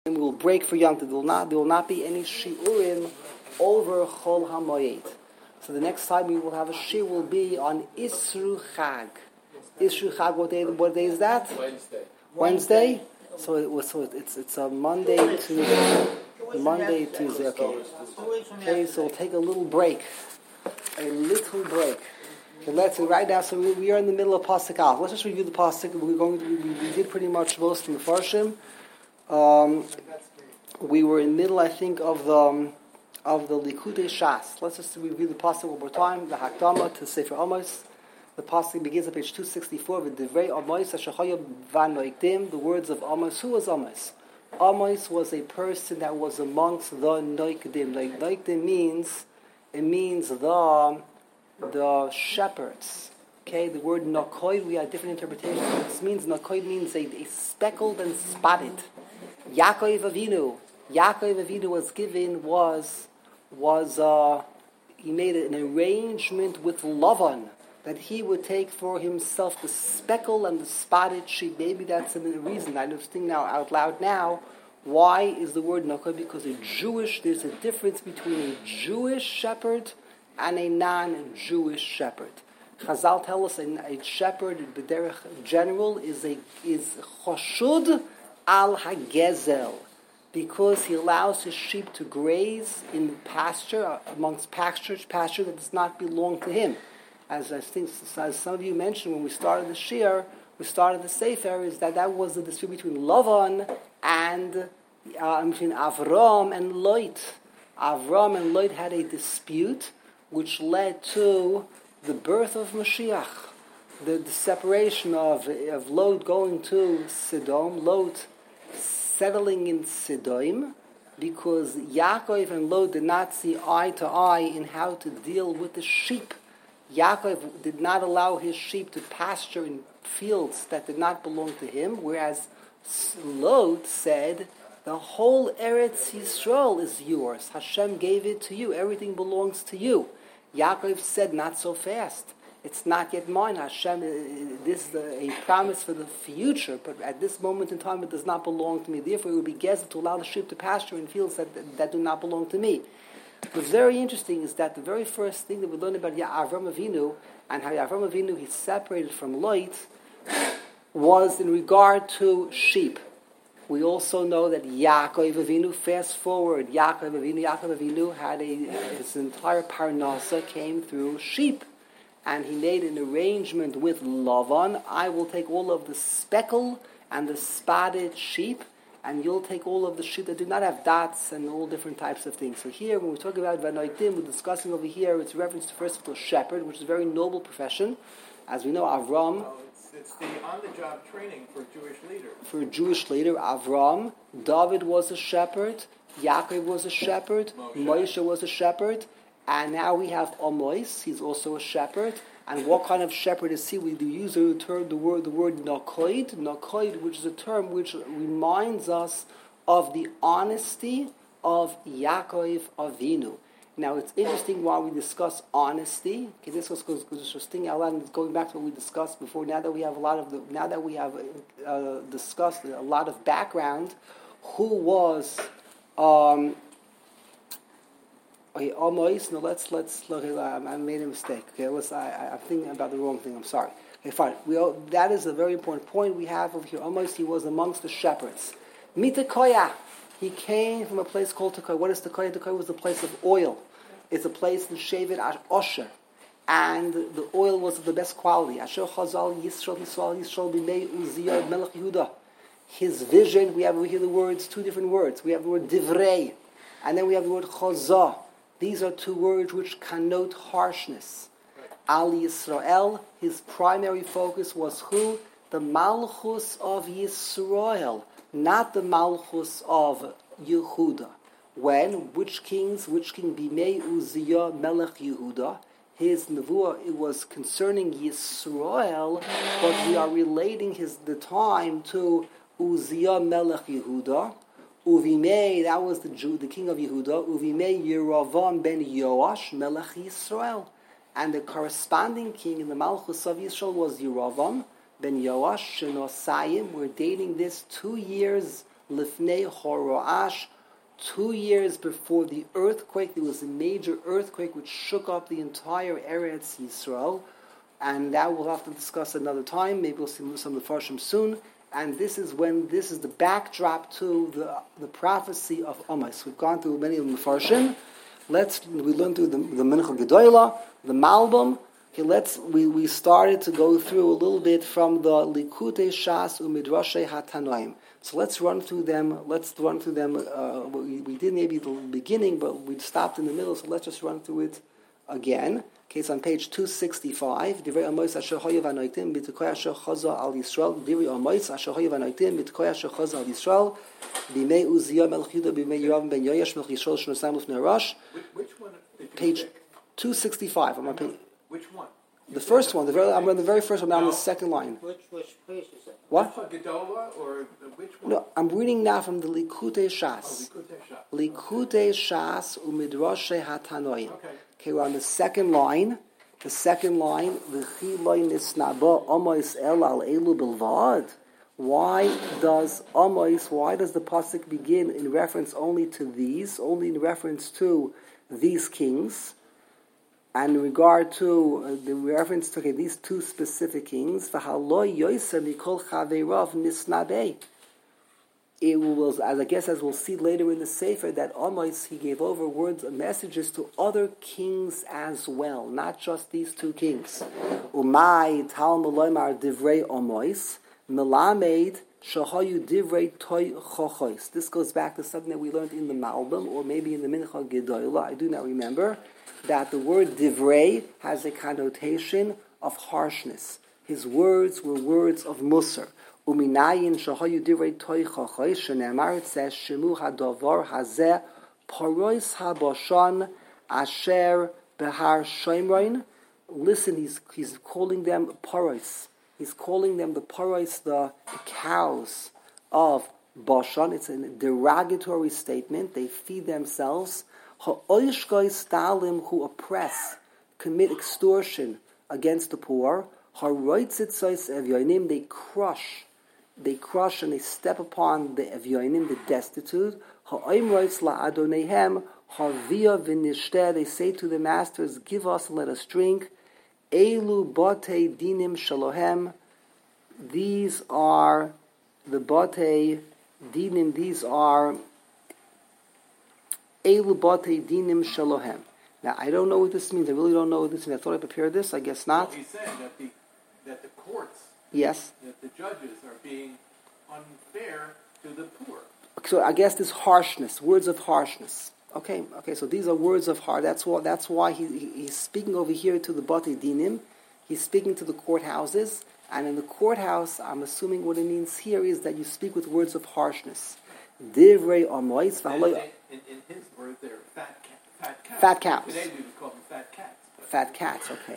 We will break for Yom Tov. There will not be any shiurim over Chol HaMoed. So the next time we will have a shiur will be on Isru Chag. Isru Chag, what day is that? Wednesday. So it's a Monday, Tuesday. Okay, so we'll take a little break. Okay, let's right now. So we are in the middle of Pasuk Aleph. Let's just review the Pasuk. We did pretty much most in the Farshim. We were in the middle, I think, of the Likutei Shas. Let's just review the pasuk one more time. The Hakdama to Sefer Amos. The pasuk begins at page 264 with Divrei Amos Hashachayim Vanoikdim. The words of Amos. Who was Amos? Amos was a person that was amongst the Noikdim. Like Noikdim means the shepherds. Okay, the word Nakoid, we have different interpretations. This means Nakoid means a speckled and spotted. Yaakov Avinu he made an arrangement with Lavan that he would take for himself the speckled and the spotted sheep. Maybe that's the reason. I just think now out loud now. Why is the word Nakoid? Because there's a difference between a Jewish shepherd and a non-Jewish shepherd. Chazal tell us a shepherd, in general, is choshud al hagezel, because he allows his sheep to graze in pasture, amongst pasture that does not belong to him. As some of you mentioned when we started the Sefer, is that was the dispute between Lavan and between Avram and Lot. Avram and Lot had a dispute which led to the birth of Mashiach, the separation of Lot going to Sodom, Lot settling in Sodom, because Yaakov and Lot did not see eye to eye in how to deal with the sheep. Yaakov did not allow his sheep to pasture in fields that did not belong to him, whereas Lot said, the whole Eretz Yisrael is yours. Hashem gave it to you. Everything belongs to you. Yaakov said, not so fast. It's not yet mine. Hashem, this is a promise for the future, but at this moment in time, it does not belong to me. Therefore, it would be gezer to allow the sheep to pasture in fields that do not belong to me. What's very interesting is that the very first thing that we learn about Avram Avinu and how Avram Avinu he separated from Lot was in regard to sheep. We also know that Yaakov Avinu, fast forward, Yaakov Avinu had his entire parnasa came through sheep. And he made an arrangement with Lavan. I will take all of the speckled and the spotted sheep, and you'll take all of the sheep that do not have dots and all different types of things. So here, when we talk about Vanoitim, we're discussing over here, it's reference to first of all shepherd, which is a very noble profession. As we know, Avram... It's the on-the-job training for a Jewish leader. For a Jewish leader, Avram, David was a shepherd, Yaakov was a shepherd, Moshe was a shepherd, and now we have Amos, he's also a shepherd. And what kind of shepherd is he? We use the word Nakoid, which is a term which reminds us of the honesty of Yaakov Avinu. Now it's interesting while we discuss honesty. Okay, this was interesting. Going back to what we discussed before. Now that we have discussed a lot of background, who was Amos? No, let's look. I made a mistake. Okay, I'm thinking about the wrong thing. I'm sorry. Okay, fine. That is a very important point we have over here. Amos, he was amongst the shepherds. Mitakoya. He came from a place called Tekoya. What is Tekoya? Tekoya was the place of oil. It's a place in Shevet Osher. And the oil was of the best quality. Asher Chazal Yisrael B'mei Uzziah Melech Yehuda. His vision, we have over here the words, two different words. We have the word Divrei, and then we have the word Chazah. These are two words which connote harshness. Al Yisrael, his primary focus was who? The Malchus of Yisrael, not the Malchus of Yehuda. Which king? Bimei Uzziah Melech Yehuda. His nevuah, it was concerning Yisrael, but we are relating the time to Uzziah Melech Yehuda. Uvimei, that was the king of Yehuda. Uvimei Yeravam ben Yoash Melech Yisrael. And the corresponding king in the Malchus of Yisrael was Yeravam ben Yoash Shenosayim. We're dating this 2 years Lifnei Horoash. 2 years before the earthquake, there was a major earthquake which shook up the entire Eretz Yisrael, and that we'll have to discuss another time. Maybe we'll see some of the Farshim soon. And this is the backdrop to the prophecy of Amos. We've gone through many of the Farshim. We learned through the Mincha Gedoyla, the Malbim. Okay, we started to go through a little bit from the Likutei Shas u'Midrashei HaTanoim. So let's run through them. We did maybe the beginning, but we stopped in the middle. So let's just run through it again. Okay, it's on page 265. Divrei Amos asher hoyev anoitim b'tekoy asher chaza al Yisrael. Divrei Amos asher hoyev anoitim b'tekoy asher chaza al Yisrael. B'mei Uzziah melech Yehuda b'mei Yoram ben Yoash melech Yisrael shnosam lifnei Rosh. Which one did you Page pick? 265. I'm on page. Which one? The first one. I'm on the very first one. Now on the second line. Which page is it? What? Gedola or which one? No, I'm reading now from the Likutei Shas. Likutei Shas u'Midrashei HaTanoim. Okay, we're on the second line. The second line, V'chi lo nisnaba Amos el al elu bilvad. Why does the pasuk begin in reference only to these, only in reference to these kings, and in regard to the reference to these two specific kings? V'halo yoser mikol chaveirav nisnabei. It was, as we'll see later in the Sefer, that Amos, he gave over words and messages to other kings as well, not just these two kings. Umay tal meloymar divrei Amos, melamed shahayu divrei toy chochos. This goes back to something that we learned in the Malbim, or maybe in the Mincha Gedoyla, I do not remember, that the word divrei has a connotation of harshness. His words were words of musar. Uminayin shahayu divrei toy chochos, shenemar, it says, shemu hadavar hazeh parois habashan asher behar shoimroin. Listen, he's calling them parois. He's calling them the parois, the cows of Bashan. It's a derogatory statement. They feed themselves. Ha'oishkoi stalim, who oppress, commit extortion against the poor. Ha'roitzitzois evyoinim, they crush and they step upon the evyoinim, the destitute. Ha'oimroitz la'adonehem, ha'via v'nishteh, they say to the masters, give us and let us drink. Elu batei dinim shalohem. These are the batei dinim. These are elu batei dinim shalohem. Now I don't know what this means. I really don't know what this means. I thought I prepared this. I guess not. Well, he's saying that the courts, yes, that the judges are being unfair to the poor. So I guess this harshness, words of harshness. Okay. So these are words of heart. That's why he's speaking over here to the Batei Dinim. He's speaking to the courthouses, and in the courthouse, I'm assuming what it means here is that you speak with words of harshness. Divrei Amos. In his words, they're fat cows. Fat cows. Today we would call them fat cats. Fat cats. Okay.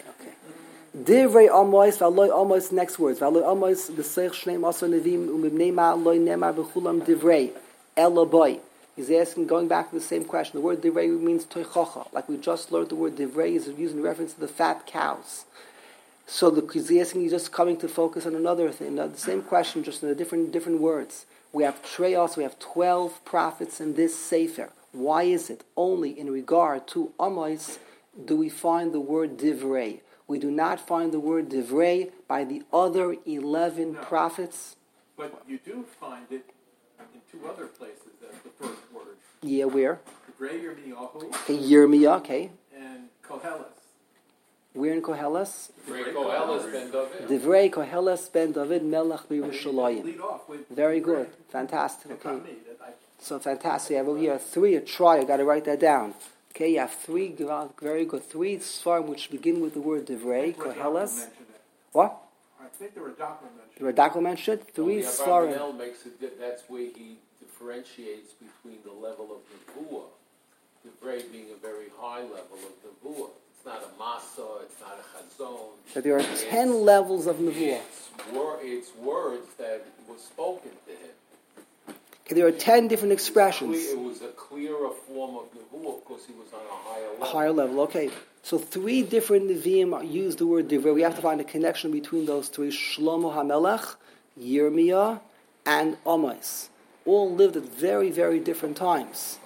Divrei Amos. V'aloi Amos. Next words. V'aloi Amos. B'seich shnei masar nevim umibneima loy nemar v'chulam divrei elaboy. He's asking, going back to the same question. The word divrei means toichacha. Like we just learned, the word divrei is used in reference to the fat cows. So he's asking, he's just coming to focus on another thing. Now, the same question, just in a different words. We have Treos, we have 12 prophets in this Sefer. Why is it only in regard to Amos do we find the word divrei? We do not find the word divrei by the other 11 prophets. But you do find it in two other places as the first word. Yeah, where? Divrei Yirmiyahu. Okay, Yirmiyah, okay. And Koheles. Where in Koheles? Divrei Koheles ben David. Divrei Koheles ben David Melech B'Yerushalayim. Lead off with Very good. Fantastic. Okay. So fantastic. I have over here 3, a try. I got to write that down. Okay, you have 3, very good. 3 svarim which begin with the word Divrei Koheles. What? I think the Radakla mentioned. The Radakla mentioned 3 svarim. Abarbanel makes it. That's where he differentiates between the level of nevuah, Divrei being a very high level of nevuah. It's not a masa. It's not a chazon. But there are 10 levels of nevuah. It's words that were spoken to him. Okay, there are 10 different expressions. It was a clearer form of nevuah because he was on a higher level. A higher level, okay. So 3 different Nevi'im use the word Divrei. We have to find a connection between those 3. Shlomo HaMelech, Yirmiyah, and Amos. all lived at very, very different times.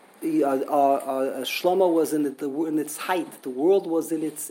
Shlomo was in its height. The world was in its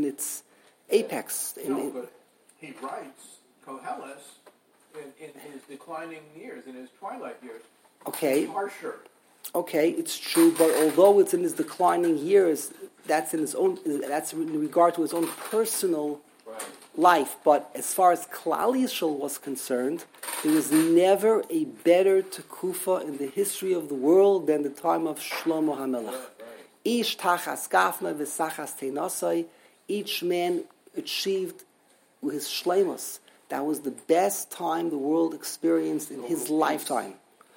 apex. But he writes Koheles in his declining years, in his twilight years. Okay. Harsher. Okay, it's true, but although it's in his declining years, that's in regard to his own personal life. But as far as Klal Yisrael was concerned, there was never a better tekufa in the history of the world than the time of Shlomo HaMelech. Ish tachas gafna v'sachas teinasai. Each man achieved his shleimus. That was the best time the world experienced in his lifetime.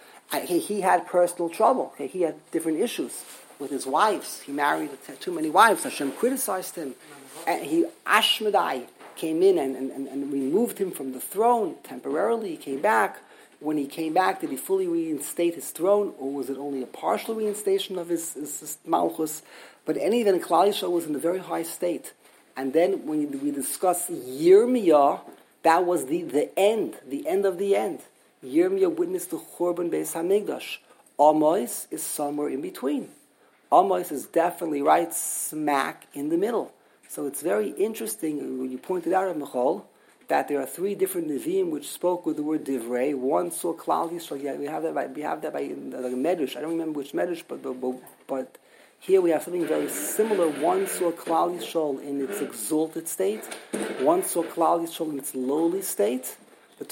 He had personal trouble. He had different issues with his wives. He married too many wives. Hashem criticized him. And Ashmedai came in and removed him from the throne temporarily. He came back. When he came back, did he fully reinstate his throne, or was it only a partial reinstation of his malchus? But in any event, Klal Yisrael was in a very high state. And then when we discuss Yirmiyah, that was the end of the end. Yirmiyah witnessed the Churban Beis HaMikdash. Amos is somewhere in between. Amos is definitely right smack in the middle. So it's very interesting, when you pointed out, Michal, that there are three different Nevi'im which spoke with the word Divrei. One saw Klal Yisrael. Yeah, we have that by the Medrash. I don't remember which Medrash, but here we have something very similar. One saw Klal Yisrael in its exalted state. One saw Klal Yisrael in its lowly state. The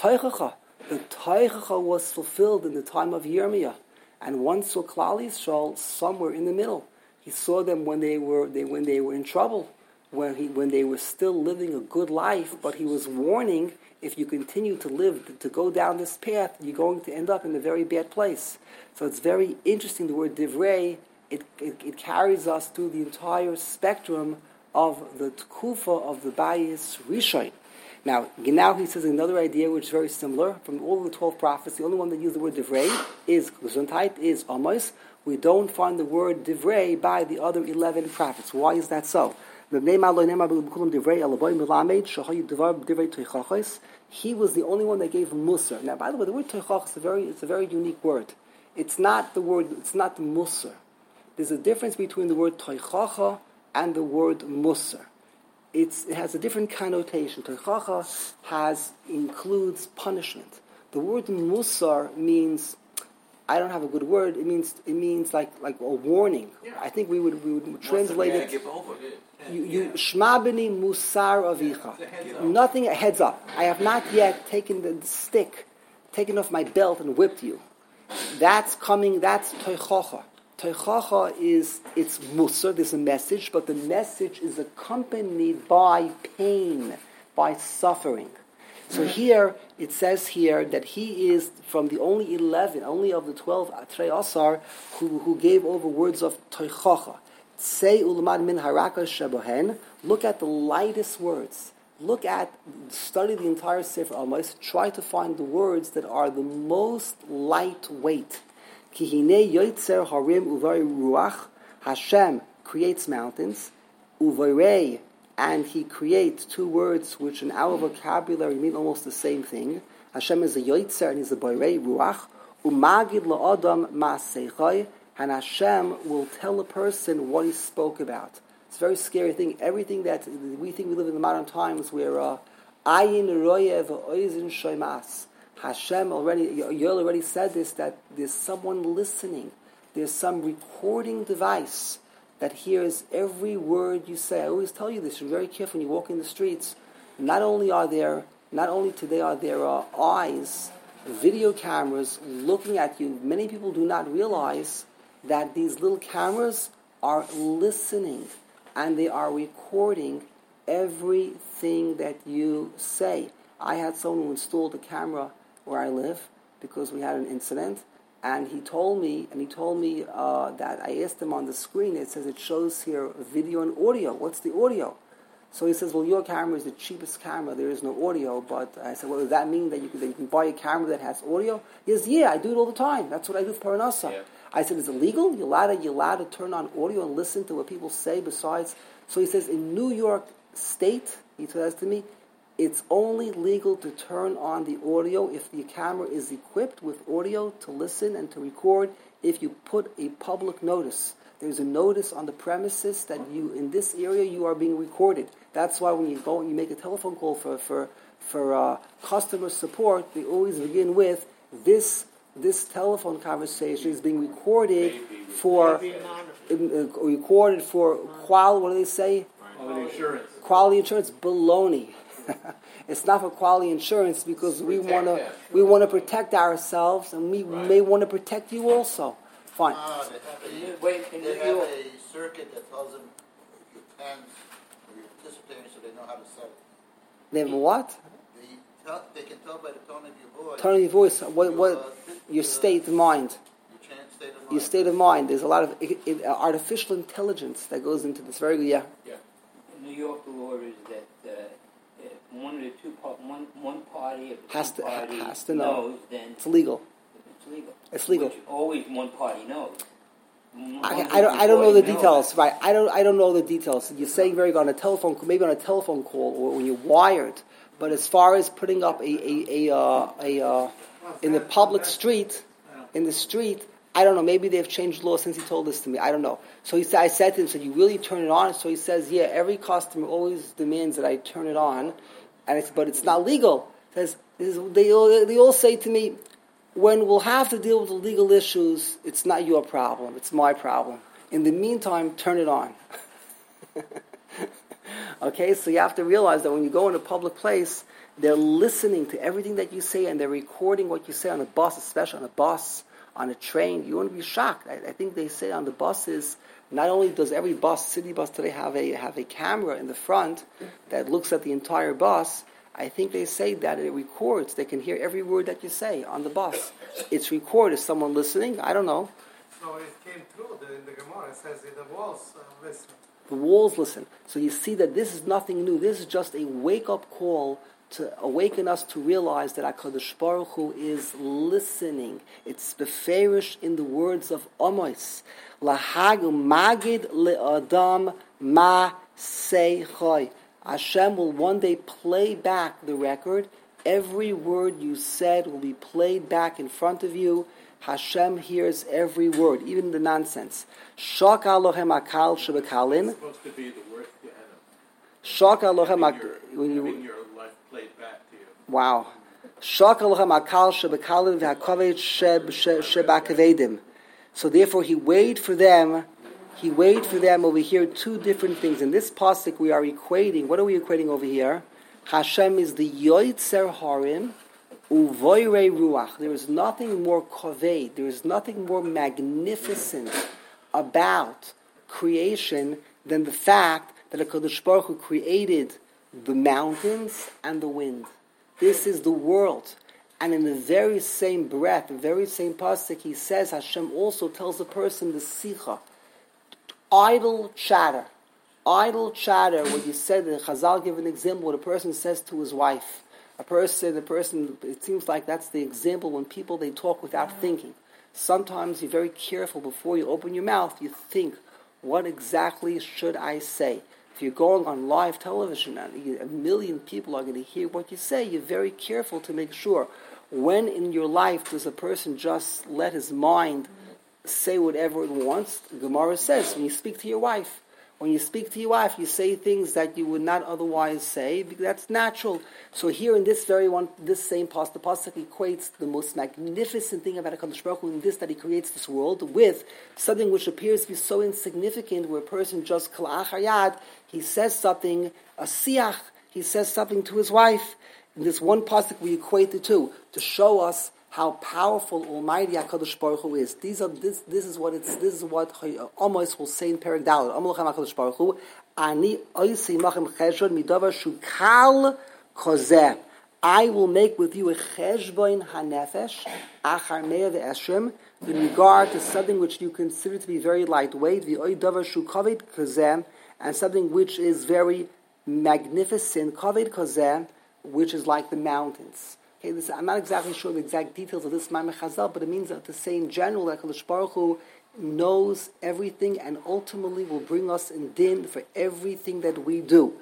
Teichacha was fulfilled in the time of Yirmiyah. And one saw Klal Yisrael somewhere in the middle. He saw them when they were in trouble, when they were still living a good life, but he was warning, if you continue to go down this path, you're going to end up in a very bad place. So it's very interesting, the word Divrei, it carries us through the entire spectrum of the Tkufa of the Bayis Rishon. Now he says another idea which is very similar. From all the 12 prophets, the only one that used the word Divrei is Gesundheit, is Amos. We don't find the word Divrei by the other 11 prophets. Why is that so? He was the only one that gave Musar. Now, by the way, the word Teichach is a very unique word. It's not the Musar. There's a difference between the word Teichacha and the word Musar. It has a different connotation. Teichacha includes punishment. The word Musar means, I don't have a good word. It means like a warning. Yeah. I think we would translate it. You shma b'ni musar avicha. Nothing, a heads up. I have not yet taken the stick, taken off my belt and whipped you. That's coming. That's teichacha. Teichacha it's musar. There's a message, but the message is accompanied by pain, by suffering. So here, it says here that he is from the only of the 12 Atrei Asar who gave over words of Teichacha. Say ulamad min haraka shabohen. Look at the lightest words. Study the entire Sefer Amos. Try to find the words that are the most lightweight. Ki hinei yoitzer harim uvari ruach. Hashem creates mountains. Uvarei, and he creates two words which in our vocabulary mean almost the same thing. Hashem is a yoitzer and he's a boirei ruach. Umagid la'adam ma'aseichai. And Hashem will tell a person what he spoke about. It's a very scary thing. Everything that we think we live in the modern times where ayin royev oizin shoymas. Hashem Yoel already said this, that there's someone listening. There's some recording device that hears every word you say. I always tell you this. You're very careful when you walk in the streets. Not only today are there eyes, video cameras looking at you. Many people do not realize that these little cameras are listening and they are recording everything that you say. I had someone who installed a camera where I live because we had an incident, and he told me that I asked him on the screen, it says it shows here video and audio. What's the audio? So he says, well, your camera is the cheapest camera. There is no audio. But I said, well, does that mean that you can buy a camera that has audio? He says, yeah, I do it all the time. That's what I do for Parnasa. Yeah. I said, is it legal? You're allowed to turn on audio and listen to what people say besides? So he says, in New York State, he says to me, It's only legal to turn on the audio if the camera is equipped with audio to listen and to record. If you put a public notice, there's a notice on the premises that you, in this area, you are being recorded. That's why when you go and you make a telephone call for customer support, they always begin with this telephone conversation is being recorded for quality. What do they say? Quality insurance. Quality insurance. Baloney. It's not for quality insurance because we want to protect ourselves and we may want to protect you also. Fine. They have a circuit that tells them the pens are participating so they know how to set it. They have what? They can tell by the tone of your voice. Tone of your voice. What your state of mind. Your state of mind. There's a lot of artificial intelligence that goes into this. Very good. Yeah. In New York, the law is that one party has to know. Knows, then it's legal. It's legal. Which always one party knows. I don't know the details, right? I don't know the details. You're saying very good on a telephone, maybe on a telephone call or when you're wired. But as far as putting up in the public street, in the street, I don't know. Maybe they've changed law since he told this to me. I don't know. So I said to him, "So you really turn it on?" So he says, "Yeah. Every customer always demands that I turn it on, but it's not legal." They all say to me, when we'll have to deal with the legal issues, it's not your problem, it's my problem. In the meantime, turn it on. Okay, so you have to realize that when you go in a public place, they're listening to everything that you say and they're recording what you say on a bus, especially on a bus, on a train. You won't be shocked. I think they say on the buses, not only does every bus, city bus today, have a camera in the front that looks at the entire bus, I think they say that it records. They can hear every word that you say on the bus. It's recorded. Is someone listening? I don't know. So it came through in the Gemara. It says the walls listen. The walls listen. So you see that this is nothing new. This is just a wake-up call to awaken us to realize that HaKadosh Baruch Hu is listening. It's beferish in the words of Amos. Lahag magid le'adam ma seichai. Hashem will one day play back the record. Every word you said will be played back in front of you. Hashem hears every word, even the nonsense. Shak Elohem akal shebekalin. It's supposed to be the worst Gehenna. Shak Elohem when having your life played back to you. Wow. Shak Elohem akal shebekalin v'hakavet shebakavedim. So therefore, he weighed for them over here two different things. In this pasuk, we are equating. What are we equating over here? Hashem is the Yoitzer Harim. Uvoirei ruach. There is nothing more koved, there is nothing more magnificent about creation than the fact that HaKadosh Baruch Hu created the mountains and the wind. This is the world. And in the very same breath, the very same pasuk, he says, Hashem also tells the person the sicha. Idle chatter. What you said, the Chazal give an example, what a person says to his wife. The person, it seems like that's the example when people, they talk without thinking. Sometimes you're very careful before you open your mouth, you think, what exactly should I say? If you're going on live television and a million people are going to hear what you say, you're very careful to make sure. When in your life does a person just let his mind say whatever it wants? The Gemara says, when you speak to your wife, you say things that you would not otherwise say, because that's natural. So here in this this same pasuk, the pasuk equates the most magnificent thing about HaKadosh Baruch Hu in this, that he creates this world, with something which appears to be so insignificant, where a person just kala'ach hayad, he says something, a siach, he says something to his wife. In this one pasuk, we equate the two, to show us how powerful Almighty HaKadosh Baruch Hu is. This is what Amos will say in Perek Dalet. Amar Lachem HaKadosh Baruch Hu, Ani oisei machem cheshbon midavar shukal kozeh. I will make with you a cheshbon hanefesh achar mea ve'eshrim in regard to something which you consider to be very lightweight, v'oi davar shukaved kozeh, and something which is very magnificent, kaved kozeh, which is like the mountains. Okay, I'm not exactly sure the exact details of this Maimon Chazal, but it means that to say in general that HaKadosh Baruch Hu knows everything and ultimately will bring us in din for everything that we do.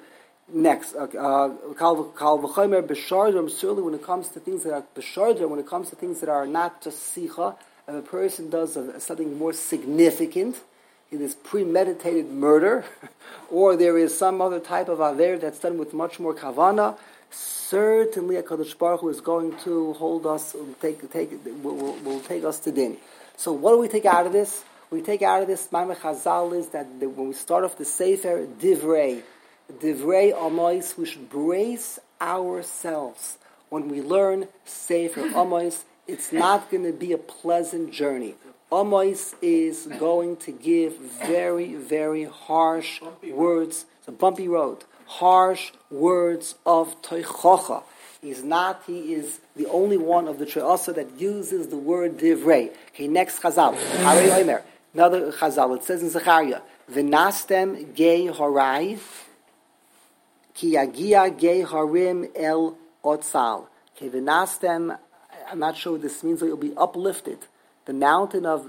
Next, Kal v'chomer b'shardam. Certainly, when it comes to things that are b'shardam, when it comes to things that are not just sicha, if a person does something more significant, it is premeditated murder, or there is some other type of aver that's done with much more kavana. Certainly, HaKadosh Baruch Hu is going to hold us, will take us to din. So, what do we take out of this? We take out of this, Maimon Chazal, is that when we start off the Sefer, Divrei Amos, we should brace ourselves. When we learn Sefer Amos, it's not going to be a pleasant journey. Amos is going to give very, very harsh words. It's a bumpy road. Harsh words of Toichocha. He is the only one of the Tre'asa that uses the word Divrei. Okay, next Chazal. Harei Omer. Another Chazal. It says in Zechariah, V'nastem gei harai ki yagia gei harim el otzal. Okay, v'nastem, I'm not sure what this means, but it will be uplifted. The mountain of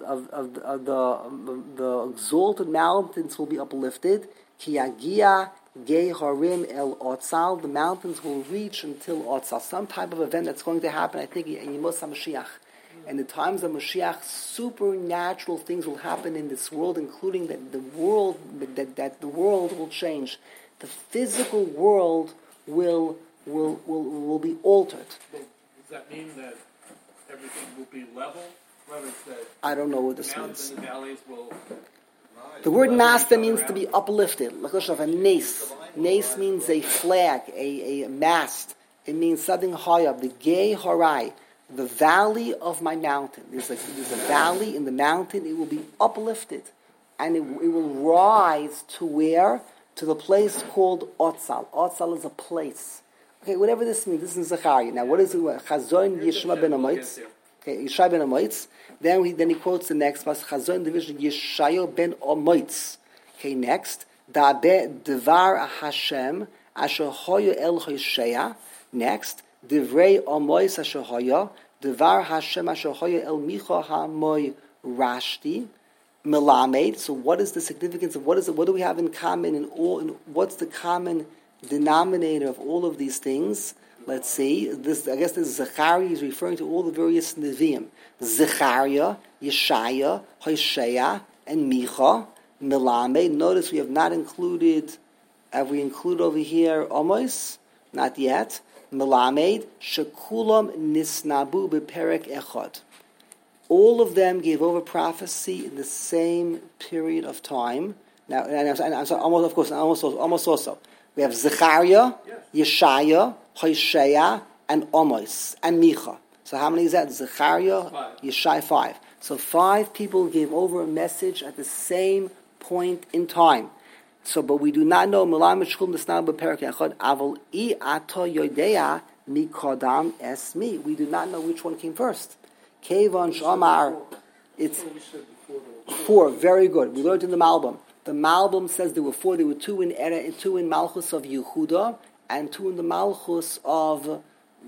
the exalted mountains will be uplifted. Ki yagia gei harim el otzal. The mountains will reach until otzal. Some type of event that's going to happen, I think, in Yemos HaMashiach. In the times of Mashiach, supernatural things will happen in this world, including that the world will change. The physical world will be altered. Well, does that mean that everything will be level? I don't know what this means. The valleys will. The word nasta means to be uplifted. Like a nes. Nes means a flag, a mast. It means something high up. The gay harai. The valley of my mountain. There's a valley in the mountain. It will be uplifted. And it will rise to where? To the place called Otzal. Otzal is a place. Okay, whatever this means. This is Zechariah. Now, what is it? Chazon Yeshua ben Amitz. Okay, Yeshua ben Amitz. Then he quotes the next verse. Chazon division Yeshaya ben Amitz. Okay, next. Da'be Devar Hashem Asher Hoya El Hoshea. Next. Divrei Amois Asher Hoya, Devar Hashem Asher Hoya El Micha HaMoy Rashti, Melamed. So, what is the significance of what is it? What do we have in common in all? What's the common denominator of all of these things? Let's see. This Zechariah is referring to all the various Nevi'im: Zechariah, Yeshaya, Hoshea, and Micha. Melamed. Notice we have not included. Have we included over here Amos? Not yet. Melamed, Shekulam Nisnabu Beperek Echad. All of them gave over prophecy in the same period of time. Now, and so almost also. We have Zechariah, Yeshaya, Hoshea, and Amos, and Micha. So how many is that? Zechariah, Yeshaya, 5. So 5 people gave over a message at the same point in time. So, but we do not know. We do not know which one came first. Kevan Shamar. It's 4. Very good. We learned in the Malbim. The Malbim says there were 4. There were 2 in Malchus of Yehuda and 2 in the Malchus of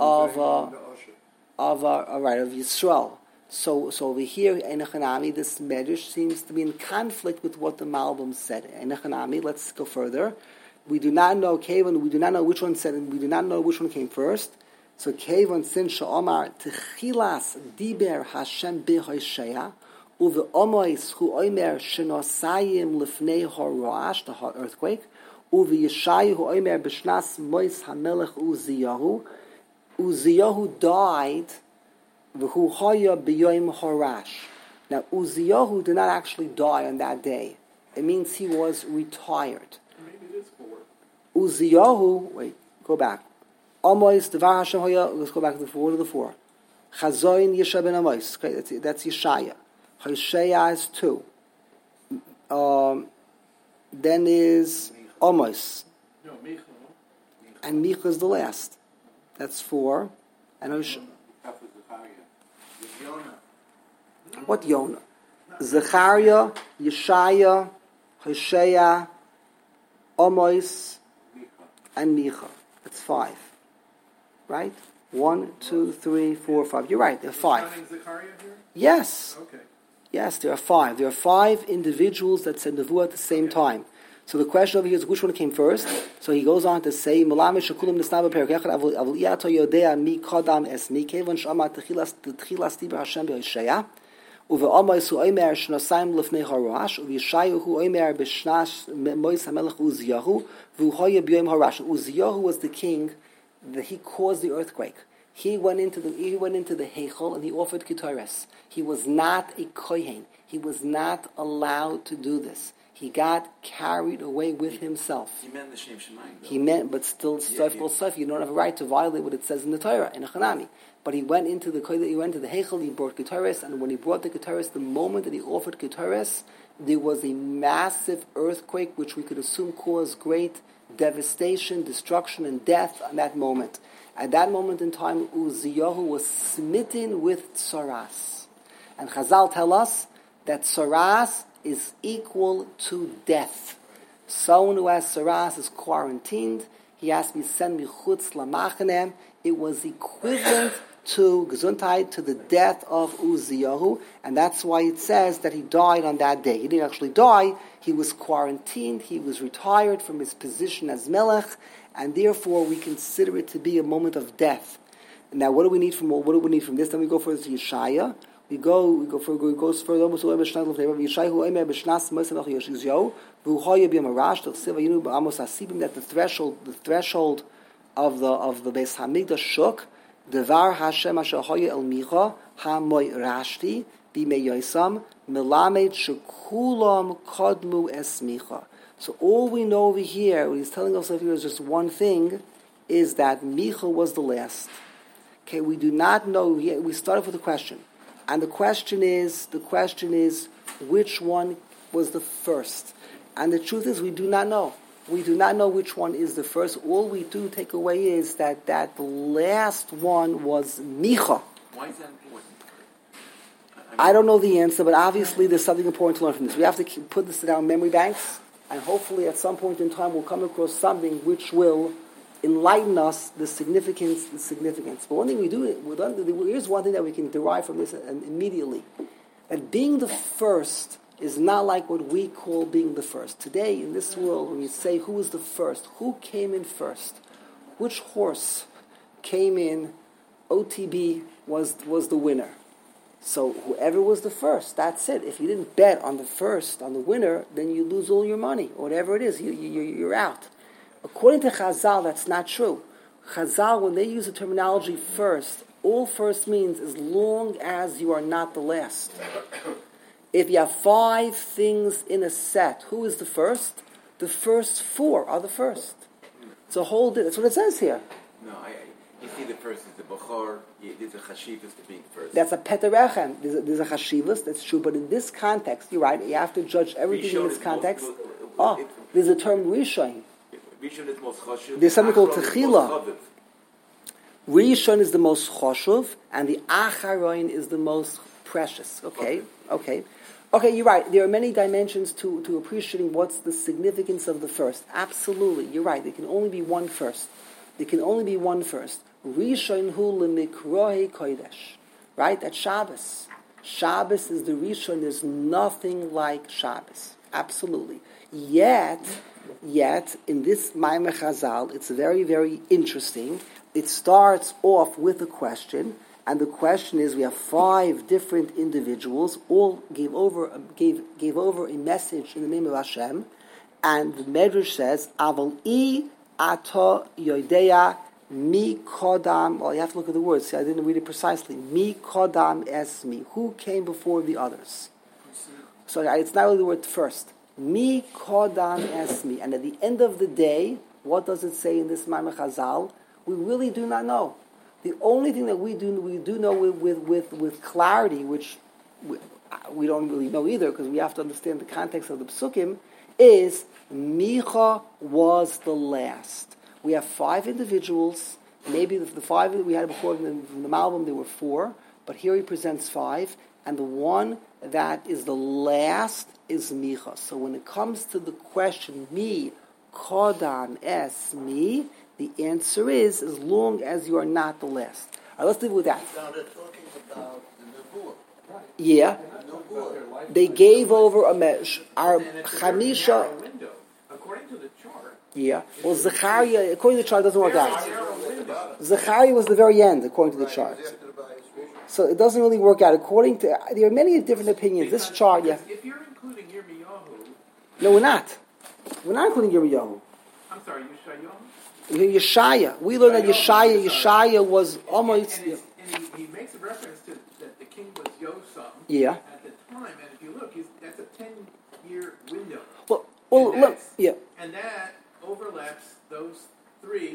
Yisrael. So over here, Enochanami, this medrash seems to be in conflict with what the Malbim said. Enochanami, let's go further. We do not know Kevan, we do not know which one said, and we do not know which one came first. So Kevan sin sha'omar techilas diber Hashem b'hoshea uve omois hu oimer shenosayim lifnei horoash, the earthquake, uve Yeshayu hu oimer b'shnas mois hamelech Uziyahu. Uziyahu died V'hu haya b'yoyim horash. Now, Uziyahu did not actually die on that day. It means he was retired. Maybe it is 4. Uziyahu, wait, go back. Amos, Devar Hashem Hoya, let's go back to the 4. Chazoin Yeshua ben Amos. Okay, that's Yeshaya. Hoshea is 2. Then is Amos. No, Micha. And Micha is the last. That's 4. And Hoshea. What Yonah? Zechariah, Yeshaya, Hoshea, Amos, and Micha. That's 5. Right? 1, 2, 3, 4, 5. You're right, there are 5. Counting Zechariah here? Yes. Okay. Yes, there are 5. There are 5 individuals that said Nevuah at the same time. So the question over here is which one came first. So he goes on to say, "Malame shekulim nisnaba perik echad avul iato yodea mi kodam es mi kevon shama techilas dibur Hashem beHosheya uve'amay su omer shnosayim lefnei harash uve'Yeshayahu omer b'shnas Mois HaMelech Uziyahu v'uhoye b'yom harash." Uziyahu was the king that he caused the earthquake. He went into the Heichal and he offered Ketores. He was not a kohen. He was not allowed to do this. He got carried away with himself. He meant the Shem Shemayim. He meant, but still, Sof, you don't have a right to violate what it says in the Torah, in a Chanami. But he went into the Heichal, he brought Ketores, and when he brought the Ketores, the moment that he offered Ketores, there was a massive earthquake, which we could assume caused great devastation, destruction, and death on that moment. At that moment in time, Uziyahu was smitten with tsaras. And Chazal tell us that tsaras is equal to death. Someone who has tsaras is quarantined. He has to be sent michutz lamachane. It was equivalent to Gesundheit, to the death of Uziyahu, and that's why it says that he died on that day. He didn't actually die. He was quarantined. He was retired from his position as Melech, and therefore we consider it to be a moment of death. Now, what do we need from this? Then we go further to Yeshaya. He goes further. That the threshold of the Beis Hamikdash shook. Devar Hashem asher hoya el micha hamoy rashti b'mei yosam melamed shekulam kodmu es micha. So all we know over here, what he's telling us over here is just one thing, is that Micha was the last. Okay, we do not know yet. We started with a question. And the question is, which one was the first? And the truth is, we do not know. We do not know which one is the first. All we do take away is that the last one was Micha. Why is that important? I don't know the answer, but obviously there's something important to learn from this. We have to put this in our memory banks, and hopefully at some point in time we'll come across something which will enlighten us the significance. But one thing here's one thing that we can derive from this immediately. That being the first is not like what we call being the first. Today, in this world, when you say who is the first, who came in first, which horse came in, OTB was the winner. So whoever was the first, that's it. If you didn't bet on the first, on the winner, then you lose all your money. Or whatever it is, you're out. According to Chazal, that's not true. Chazal, when they use the terminology first, all first means as long as you are not the last. If you have 5 things in a set, who is the first? The first 4 are the first. It's a whole. That's what it says here. No, you see the first is the Bechor, there's a Chashivas to being first. That's a Peterechem. There's a Chashivas, that's true, but in this context, you're right, you have to judge everything in this context. There's a term Rishon. Rishon is most Chashuv. There's something called Techila. Rishon is the most Chashuv, and the Acharon is the most precious. Okay, you're right. There are many dimensions to appreciating what's the significance of the first. Absolutely, you're right. There can only be one first. Rishon hu lemikrohe kodesh. Right? That's Shabbos. Shabbos is the Rishon. There's nothing like Shabbos. Absolutely. Yet, in this Maimar Chazal, it's very, very interesting. It starts off with a question. And the question is, we have 5 different individuals, all gave over a message in the name of Hashem, and the Medrash says, "Aval I ato yodea mi kodam." Well, you have to look at the words. See, I didn't read it precisely. Mi kodam es mi. Who came before the others? So it's not really the word first. Mi kodam es mi. And at the end of the day, what does it say in this Maimar Chazal? We really do not know. The only thing that we do know with clarity, which we don't really know either, because we have to understand the context of the Psukim, is Micha was the last. We have 5 individuals. Maybe the 5 that we had before in the Malbim, there were 4, but here he presents 5, and the one that is the last is Micha. So when it comes to the question, Mi Kodam Es Mi, the answer is, as long as you are not the last. All right, let's deal with that. Now they're talking about the Nebuah. Right. Yeah. The Nebuah. They gave over a mesh. Our Chamisha. Yeah. Well, Zechariah, according to the chart, doesn't work out. Zechariah was the very end, according to the chart. So it doesn't really work out. According to, there are many different opinions. This chart, yeah. If you're including Yirmiyahu, No, we're not. We're not including Yirmiyahu. I'm sorry, Yeshayahu? Yeshaya. We learned that Yeshaya was almost. And he makes a reference to that the king was Yosam Yeah. at the time, and if you look, that's a 10-year window. Well, And look, that's- yeah. And that overlaps those three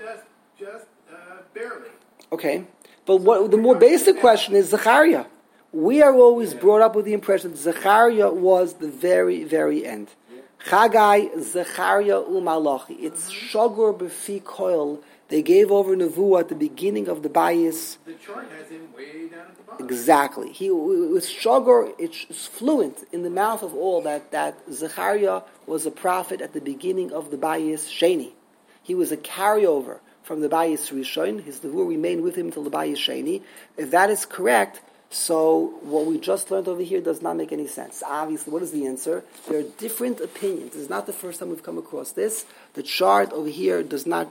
just barely. Okay. But what the more basic question is Zechariah. We are always brought up with the impression that Zechariah was the very, very end. Chagai, Zechariah, Umalachi. It's Shogor B'fi Koil. They gave over Nevuah at the beginning of the Bayis. The chart has him way down at the bottom. Exactly. He was Shogor. It's fluent in the mouth of all that Zechariah was a prophet at the beginning of the Bayis Sheni. He was a carryover from the Bayis Rishon. His Nevuah remained with him until the Bayis Sheni. If that is correct, so what we just learned over here does not make any sense. Obviously, what is the answer? There are different opinions. This is not the first time we've come across this. The chart over here does not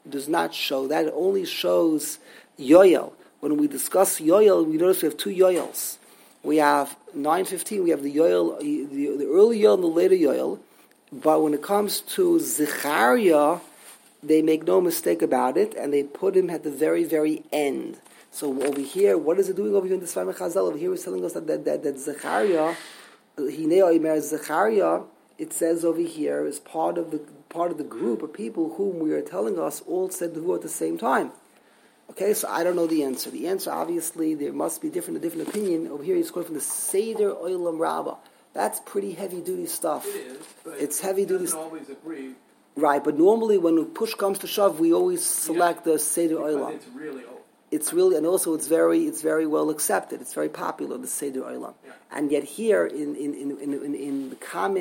show that. It only shows Yoel. When we discuss Yoel, we notice we have two Yoels. We have 9:15. We have the Yoel, the early Yoel and the later Yoel. But when it comes to Zechariah, they make no mistake about it, and they put him at the very, very end. So over here, what is it doing over here in the Sfar Mechazal? Over here, it's telling us that Zechariah, Hinei Omer Zechariah, it says over here, is part of the group of people whom we are telling us all said Nevuah at the same time. Okay, so I don't know the answer. The answer, obviously, there must be a different opinion. Over here, he's quoting from the Seder Olam Rabbah. That's pretty heavy-duty stuff. It is, but It's heavy-duty doesn't always agree. Right, but normally when push comes to shove, we always select the Seder Because Olam. it's really old. It's really, and also it's very well accepted. It's very popular, the Seder Olam. Yeah. And yet here in the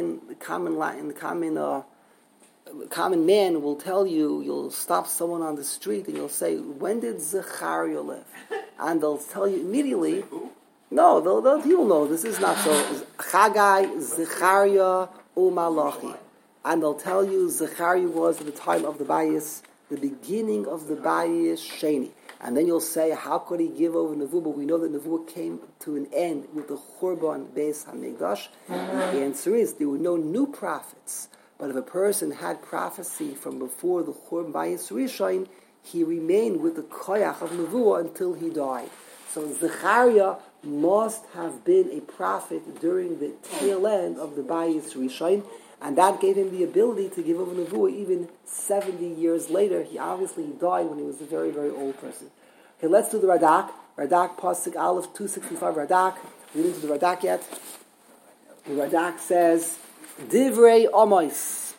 common man will tell you, you'll stop someone on the street and you'll say, when did Zechariah live? And they'll tell you immediately. Who? No, he'll know. This is not so. Chagai, Zechariah, Umalachi. And they'll tell you Zechariah was at the time of the Bayis, the beginning of the Bayis Sheni. And then you'll say, how could he give over Nevuah? But we know that Nevuah came to an end with the Churban Beis HaMikdash. The answer is, there were no new prophets. But if a person had prophecy from before the Churban Bayis Rishon, he remained with the Koyach of Nevuah until he died. So Zechariah must have been a prophet during the tail end of the Bayis Rishon, and that gave him the ability to give over Nevuah even 70 years later. He died when he was a very, very old person. Okay, let's do the Radak. Radak, Pasuk Aleph, 265 Radak. We didn't do the Radak yet. The Radak says, Divrei Amos,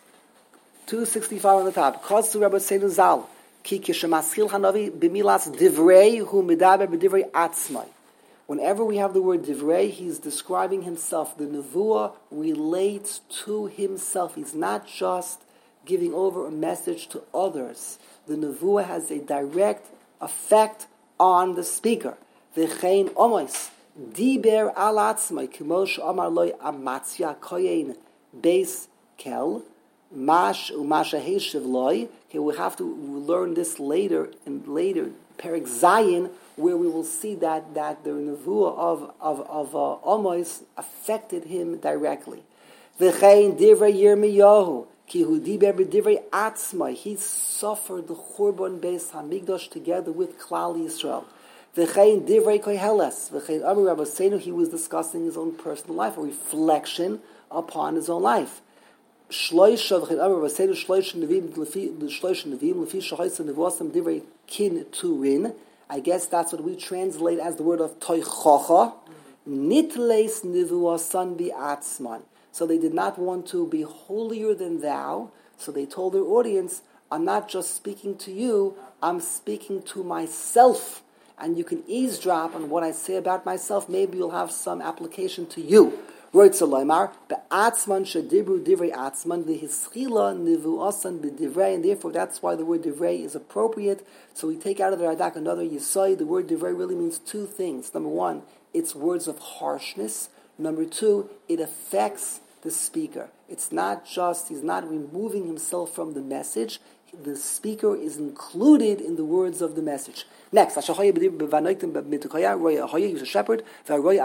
265 on the top. Kotzu Rabbi Seinu Zal, Ki Kishemaschil Hanavi B'milas Divrei Hu Medaber B'Divrei Atzmai. Whenever we have the word Divrei, he's describing himself. The Nevuah relates to himself. He's not just giving over a message to others. The Nevuah has a direct effect on the speaker. V'chein Amos, Diber al Atzmai, K'mosh Amar Loi Amatzia Koyen Beis Kel, Mash Umasha Heishiv Loi. Okay, we have to learn this later, Perek Zayin, where we will see that the Nevuah of Amos affected him directly. V'chein Divrei Yirmiyahu, ki hu diber b'divrei atzmai. He suffered the Churban Beis HaMikdash together with Klal Yisrael. V'chein Divrei Koheles, v'chein Amar Rabbi Seinu, he was discussing his own personal life, a reflection upon his own life. Shloisha v'chein Amar Rabbi Seinu, Shloisha Nevim lefi shachaisa nevosam divrei kin turin. I guess that's what we translate as the word of toichocha. Nitleis nivuasan bi'atzman. So they did not want to be holier than thou. So they told their audience, I'm not just speaking to you, I'm speaking to myself. And you can eavesdrop on what I say about myself. Maybe you'll have some application to you. And therefore that's why the word divrei is appropriate. So we take out of the Radak another Yisai. The word divrei really means two things. Number one, it's words of harshness. Number two, it affects the speaker. It's not just, he's not removing himself from the message. The speaker is included in the words of the message. Next, he was a shepherd, someone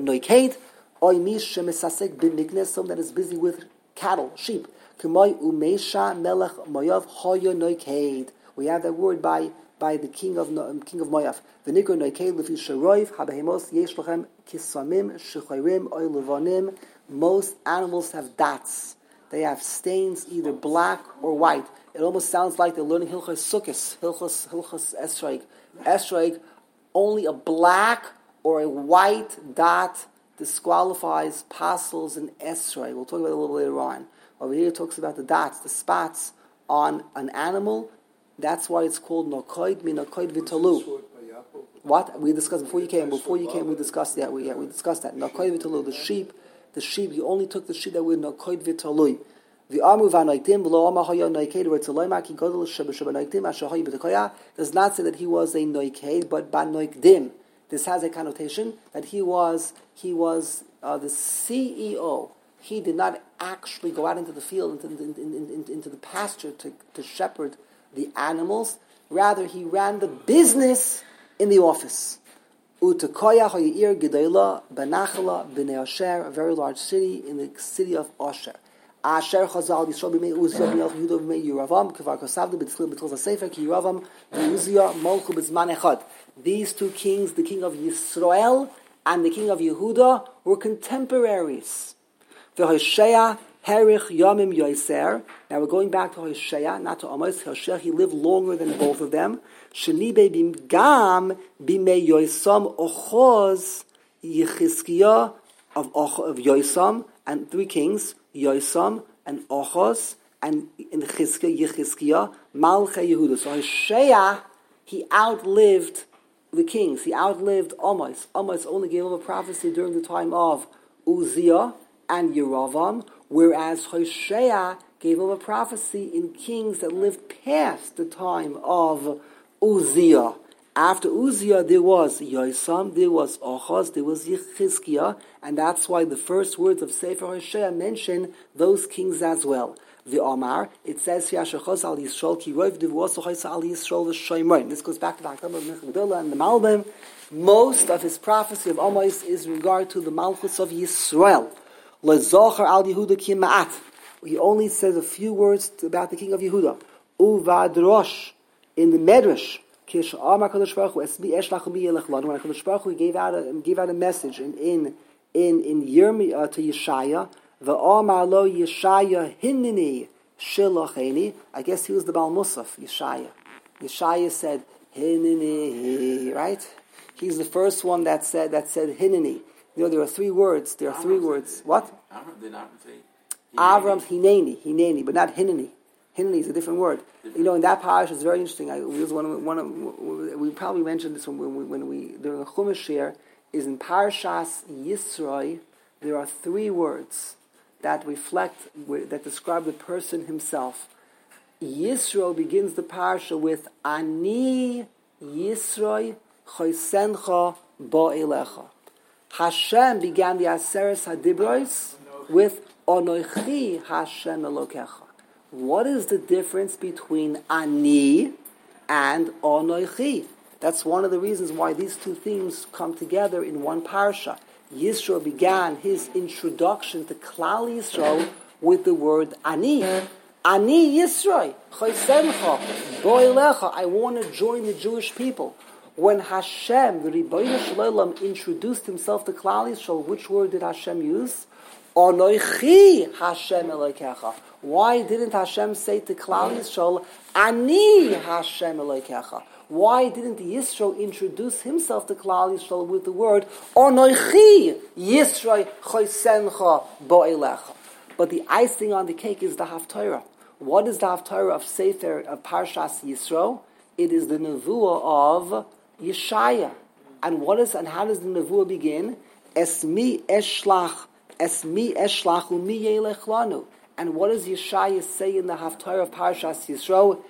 that is busy with cattle, sheep. We have that word by the king of Moav. Most animals have dots. They have stains, either black or white. It almost sounds like they're learning Hilchos Sukkos, Hilchos Esrog. Esrog, only a black or a white dot disqualifies pastels and Esrog. We'll talk about it a little later on. Over here it talks about the dots, the spots on an animal. That's why it's called Nokoid, min Nokoid Vitalu. What? We discussed before you came, we discussed that. We discussed that. Nokoid Vitalu, the sheep, you only took the sheep that were Nokoid Vitalu. The Amru Vanoitim, V'lo Amar Hoya Noiked, where it's a Loimak, he Godel Shebanoitim, Ashahoy B'Tekoya, does not say that he was a Noiked, but Banoikdim. This has a connotation that he was the CEO. He did not actually go out into the field, into the pasture to shepherd the animals. Rather, he ran the business in the office. Utekoya Hoyir Gedela Benachala Bnei Asher, a very large city in the city of Asher. Asher Chazal Yisrael b'mei Uzziah b'mei Yehuda b'mei Yeravam k'var kosavdu b'tzil sefer ki Yeravam v'Uzziah molchu b'zman echad. These two kings, the king of Yisrael and the king of Yehuda, were contemporaries. V'Hoshea herich yamim yoiser. Now we're going back to Hoshea, not to Amos. Hoshea, he lived longer than both of them. Shenibe b'gam b'mei Yoisam Ochoz Yechizkiah of Yoisam, and three kings, Yoisam and Ochoz, and in Yechizkiah, Malchei Yehuda. So Hoshea, he outlived the kings. He outlived Amos. Amos only gave up a prophecy during the time of Uzziah and Yeravam, whereas Hoshea gave up a prophecy in kings that lived past the time of Uzziah. After Uzziah, there was Yoisam, there was Ochoz, there was Yechizkiah, and that's why the first words of Sefer Hoshea mention those kings as well. The Omar, it says here, Shechos al Yisrael, ki roiv divuoso chaysa al Yisrael v'shoymoin. This goes back to the Hakam of Mechadullah and the Malbim. Most of his prophecy of Amos is in regard to the Malchus of Yisrael. Lezocher al Yehuda ki ma'at. He only says a few words about the king of Yehuda. Uvadrosh, in the Medrash, when HaKadosh Baruch Hu gave out a message in Yirmiyah to Yeshaya, V'omar lo Yeshaya hinini shilacheni. I guess he was the Baal Musaf, Yeshaya. Yeshaya said hinini, right? He's the first one that said hinini. You know, there are three words. What? Avram hineni, but not hinini. Hineni is a different word. You know, in that parish, it's very interesting. We probably mentioned this when we during a Chumash here, is in Parshas Yisroi, there are three words that describe the person himself. Yisro begins the parsha with Ani Yisroi Chosencha Bo'elecha. Hashem began the Aseres Hadibros with Onoichi Hashem Elokecha. What is the difference between Ani and Onoichi? That's one of the reasons why these two themes come together in one parsha. Yisro began his introduction to Klal Yisro with the word Ani. Ani Yisro, Chosencha, Bo'elecha. I want to join the Jewish people. When Hashem, the Ribono Shel Olam, introduced himself to Klal Yisro, which word did Hashem use? Onoichi Hashem Elokecha. Why didn't Hashem say to Klal Yisrael, Ani Hashem Elokecha? Why didn't Yisro introduce himself to Klal Yisrael with the word Onoichi Yisro Chosencha Bo'elecha? But the icing on the cake is the Haftarah. What is the Haftarah of Sefer of Parshas Yisro? It is the Nevuah of Yeshaya. And how does the Nevuah begin? Esmi eshlach umi yelech lanu. And what does Yeshaya say in the Haftarah of Parshas Yisro?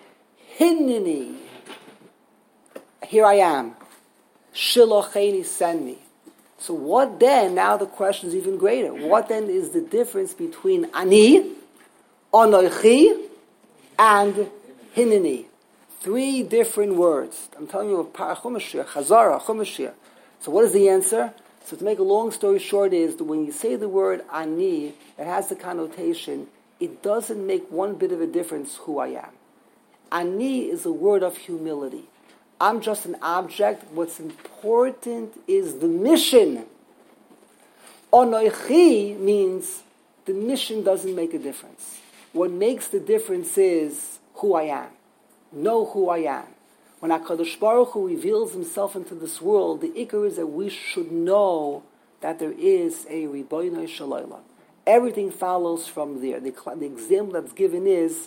Hineni. Here I am. Shilocheni, send me. So what then, now the question is even greater, what then is the difference between ani, onoichi, and hineni? 3 different words. I'm telling you, Chumashir, Chazara, Chumashir. So what is the answer? So to make a long story short is that when you say the word ani, it has the connotation, it doesn't make one bit of a difference who I am. Ani is a word of humility. I'm just an object. What's important is the mission. Onoichi means the mission doesn't make a difference. What makes the difference is who I am. Know who I am. When HaKadosh Baruch Hu reveals himself into this world, the ikar is that we should know that there is a Ribono Shel Olam. Everything follows from there. The example that's given is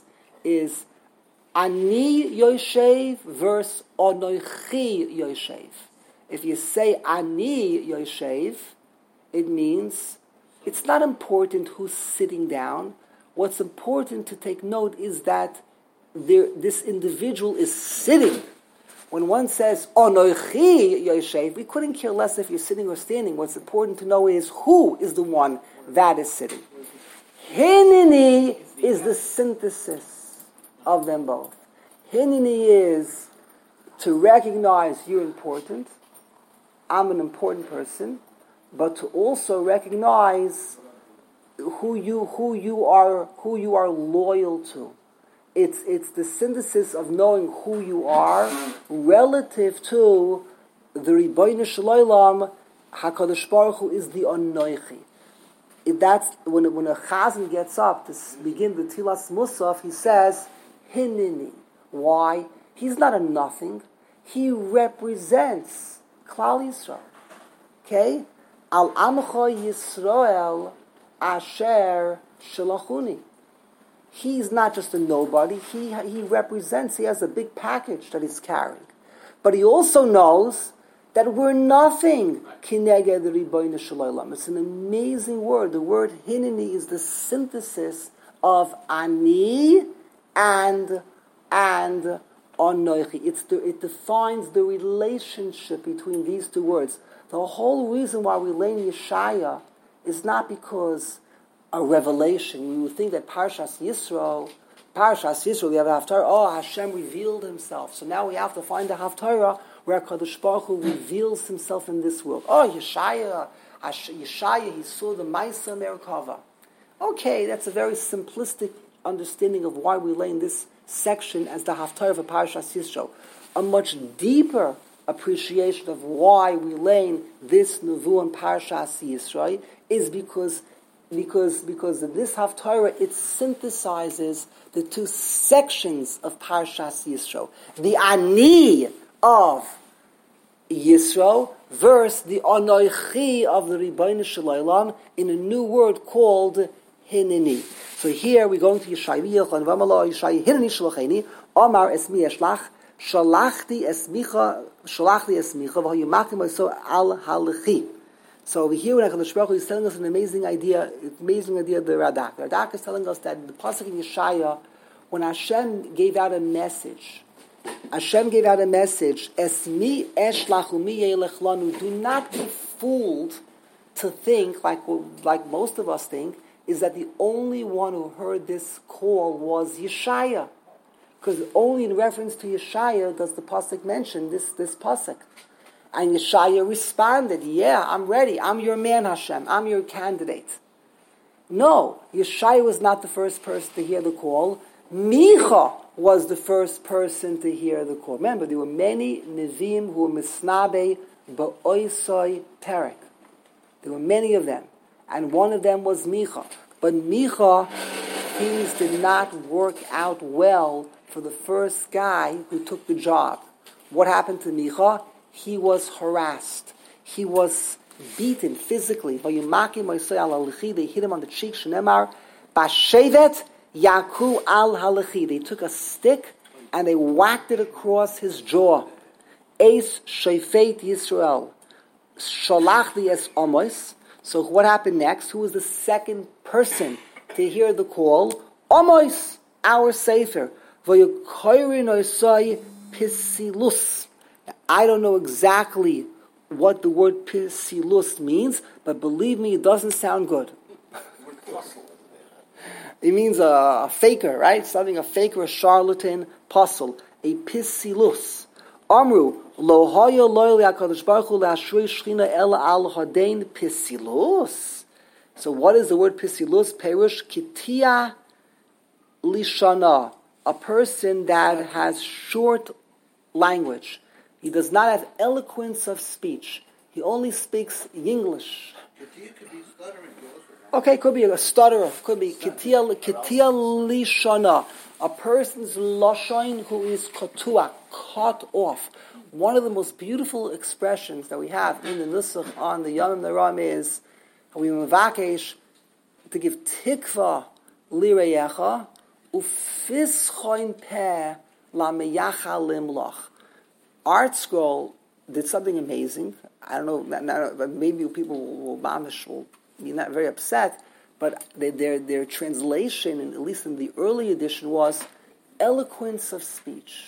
Ani Yoshev versus Onoichi Yoshev. If you say Ani Yoshev, it means it's not important who's sitting down. What's important to take note is that this individual is sitting. When one says Onoichi Yoshev, we couldn't care less if you're sitting or standing. What's important to know is who is the one that is sitting. Hineni is the synthesis of them both. Hineni is to recognize you're important, I'm an important person, but to also recognize who you are loyal to. It's the synthesis of knowing who you are relative to the Ribono Shel Olam. HaKadosh Baruch Hu is the Onoichi. That's when a chazan gets up to begin the Tilas Musaf, he says Hineni. Why? He's not a nothing. He represents Klal Yisrael. Okay? Al Amcha Yisrael Asher Shalachuni. He's not just a nobody. He represents, he has a big package that he's carrying. But he also knows that we're nothing. Kineged Ribono Shel Olam. It's an amazing word. The word Hineni is the synthesis of Ani and Onoichi. It defines the relationship between these 2 words. The whole reason why we learn Yeshaya is not because a revelation. We would think that Parshas Yisro, we have a Haftarah. Oh, Hashem revealed himself. So now we have to find a Haftarah where Kadosh Baruch Hu reveals himself in this world. Oh, Yeshaya, he saw the Maisa Merkava. Okay, that's a very simplistic understanding of why we lay in this section as the Haftarah of Parshas Yisro. A much deeper appreciation of why we lay in this Nevuah and Parshas Yisro is because this Haftarah, it synthesizes the 2 sections of Parshas Yisro. The Ani of Yisro versus the Onoichi of the Ribono Shel Olam in a new word called Hineni. So here we're going to Yeshaya Hineni Shalacheni Omar Esmi Eshlach Shalachti Esmicha V'Hayumakim Oso Al Halechi. So over here, when HaKadosh Baruch Hu is telling us an amazing idea of the Radak. The Radak is telling us that in the pasuk in Yeshaya, when Hashem gave out a message, Esmi eshlachu mi yelech lanu. Do not be fooled to think, like most of us think, is that the only one who heard this call was Yeshaya. Because only in reference to Yeshaya does the pasuk mention this pasuk. And Yeshaya responded, yeah, I'm ready. I'm your man, Hashem. I'm your candidate. No, Yeshaya was not the first person to hear the call. Micha was the first person to hear the call. Remember, there were many Nevi'im who were misnabe ba'oisoi perek. There were many of them. And one of them was Micha. But Micha, things did not work out well for the first guy who took the job. What happened to Micha? He was harassed. He was beaten physically. They hit him on the cheek. Shenemar, Bashevet Yaku al halechi. They took a stick and they whacked it across his jaw. Eis Shefet Yisrael. Shalachti es Amos. So what happened next? Who was the second person to hear the call? Amos, our Sefer. V'yokorin osai pisilus. I don't know exactly what the word pisilus means, but believe me, it doesn't sound good. It means a faker, right? Something a faker, a charlatan, puzzle, a pisilus. Amru lo haya lo HaKadosh Baruch Hu la'ashrei shchina ela al hadein pisilus. So what is the word pisilus? Perush kitia lishana, a person that has short language. He does not have eloquence of speech. He only speaks English. Katia could be stuttering. Okay, could be a stutterer. Could be kitia lishana, a person's lashon who is katua, cut off. One of the most beautiful expressions that we have in the Nusach on the Yom Naram is we mavakesh to give tikva lireyecha ufischoin peh lameyacha limlach. Art Scroll did something amazing. I don't know, but maybe people will be not very upset, but their translation, and at least in the early edition, was eloquence of speech.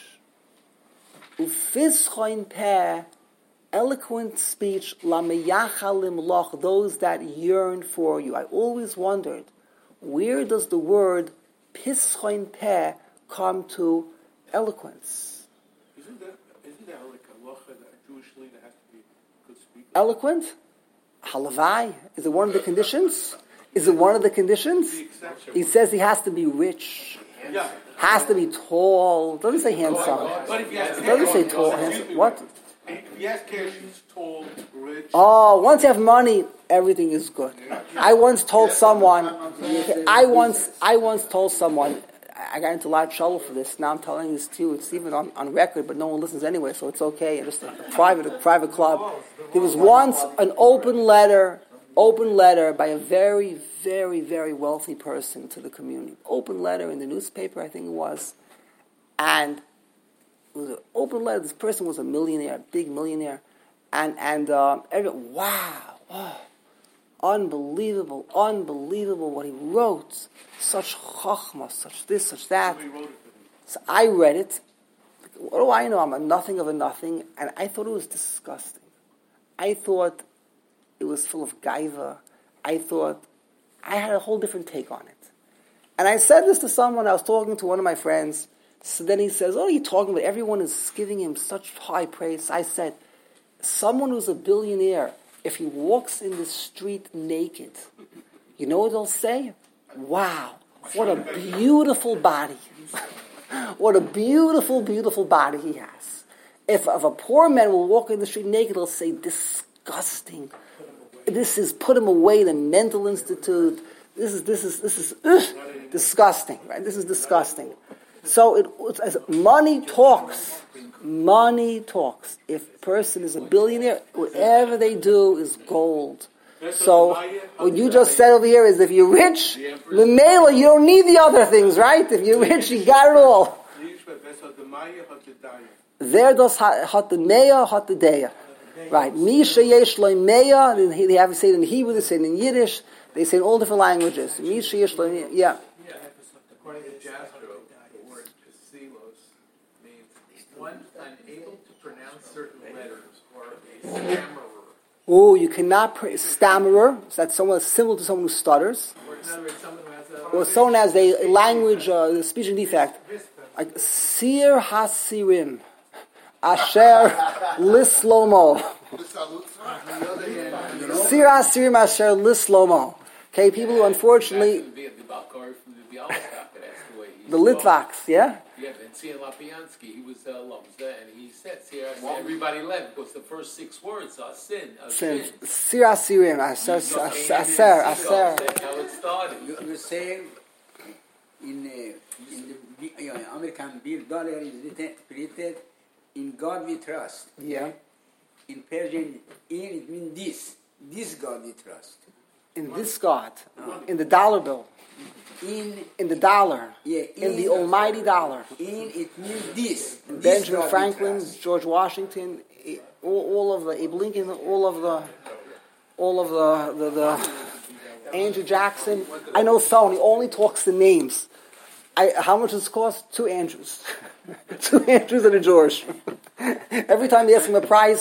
Ufischoin peh, eloquent speech, lameyacha limlach, those that yearn for you. I always wondered, where does the word pischoin peh come to eloquence? Isn't that like a halacha that a Jewish leader has to be a good speaker? Eloquent? Halavai? Is it one of the conditions? Is it one of the conditions? He says he has to be rich. Yeah. Has to be tall. Doesn't say handsome. But if he has Doesn't say tall. Handsome. What? If he has cash, he's tall, rich. Oh, once you have money, everything is good. I once told someone, I once told someone, I got into a lot of trouble for this. Now I'm telling this to you. It's even on record, but no one listens anyway, so it's okay. Just a private club. There was once an open letter by a very, very, very wealthy person to the community. Open letter in the newspaper, I think it was. And it was an open letter. This person was a millionaire, a big millionaire. And everyone, wow, oh, unbelievable what he wrote. Such chachma, such this, such that. So I read it. What do I know? I'm a nothing of a nothing. And I thought it was disgusting. I thought it was full of gaiva. I thought I had a whole different take on it. And I said this to someone. I was talking to one of my friends. So then he says, "Oh, you're talking about everyone is giving him such high praise." I said, someone who's a billionaire, if he walks in the street naked, you know what they'll say? Wow, what a beautiful body. What a beautiful, beautiful body he has. If a poor man will walk in the street naked, they'll say, disgusting. This is, put him away, the mental institute. This is disgusting, right? This is disgusting. So it's money talks. Money talks. If a person is a billionaire, whatever they do is gold. So what you just said over here is if you're rich, Lemela, you don't need the other things, right? If you're rich, you got it all. There does hatameya, hatadeya. Right. Misha yesh loimeya, they have to say it in Hebrew, they say it in Yiddish, they say it in all different languages. Misha yesh loimeya, yeah. According to Jastrow, the word pisilos means one unable to pronounce certain letters or a stammerer. Oh, you cannot stammerer. So that's someone similar to someone who stutters. Or in other words, someone who has a... Or someone has a language, speech and defect. Like Sir Hasirim, Asher Lislomo. Sir Hasirim Asher Lislomo. Okay, people who unfortunately... The Litvaks, yeah? Yeah, and Tzia Lapiansky, he was Lamzda, and he said, everybody left, because the first 6 words are sin. Sin. Sir Hasirim, Asher. That's how it started. You're saying in the American $1 is printed, in God we trust. Yeah. In Persian, it means this God we trust. In this God, in the dollar bill. In the dollar. Yeah. In the almighty dollar. It means this. Benjamin Franklin, George Washington, all of the Abe Lincoln, all of the Andrew Jackson. I know someone, he only talks the names. How much does it cost? 2 Andrews. 2 Andrews and a George. Every time they ask him a price,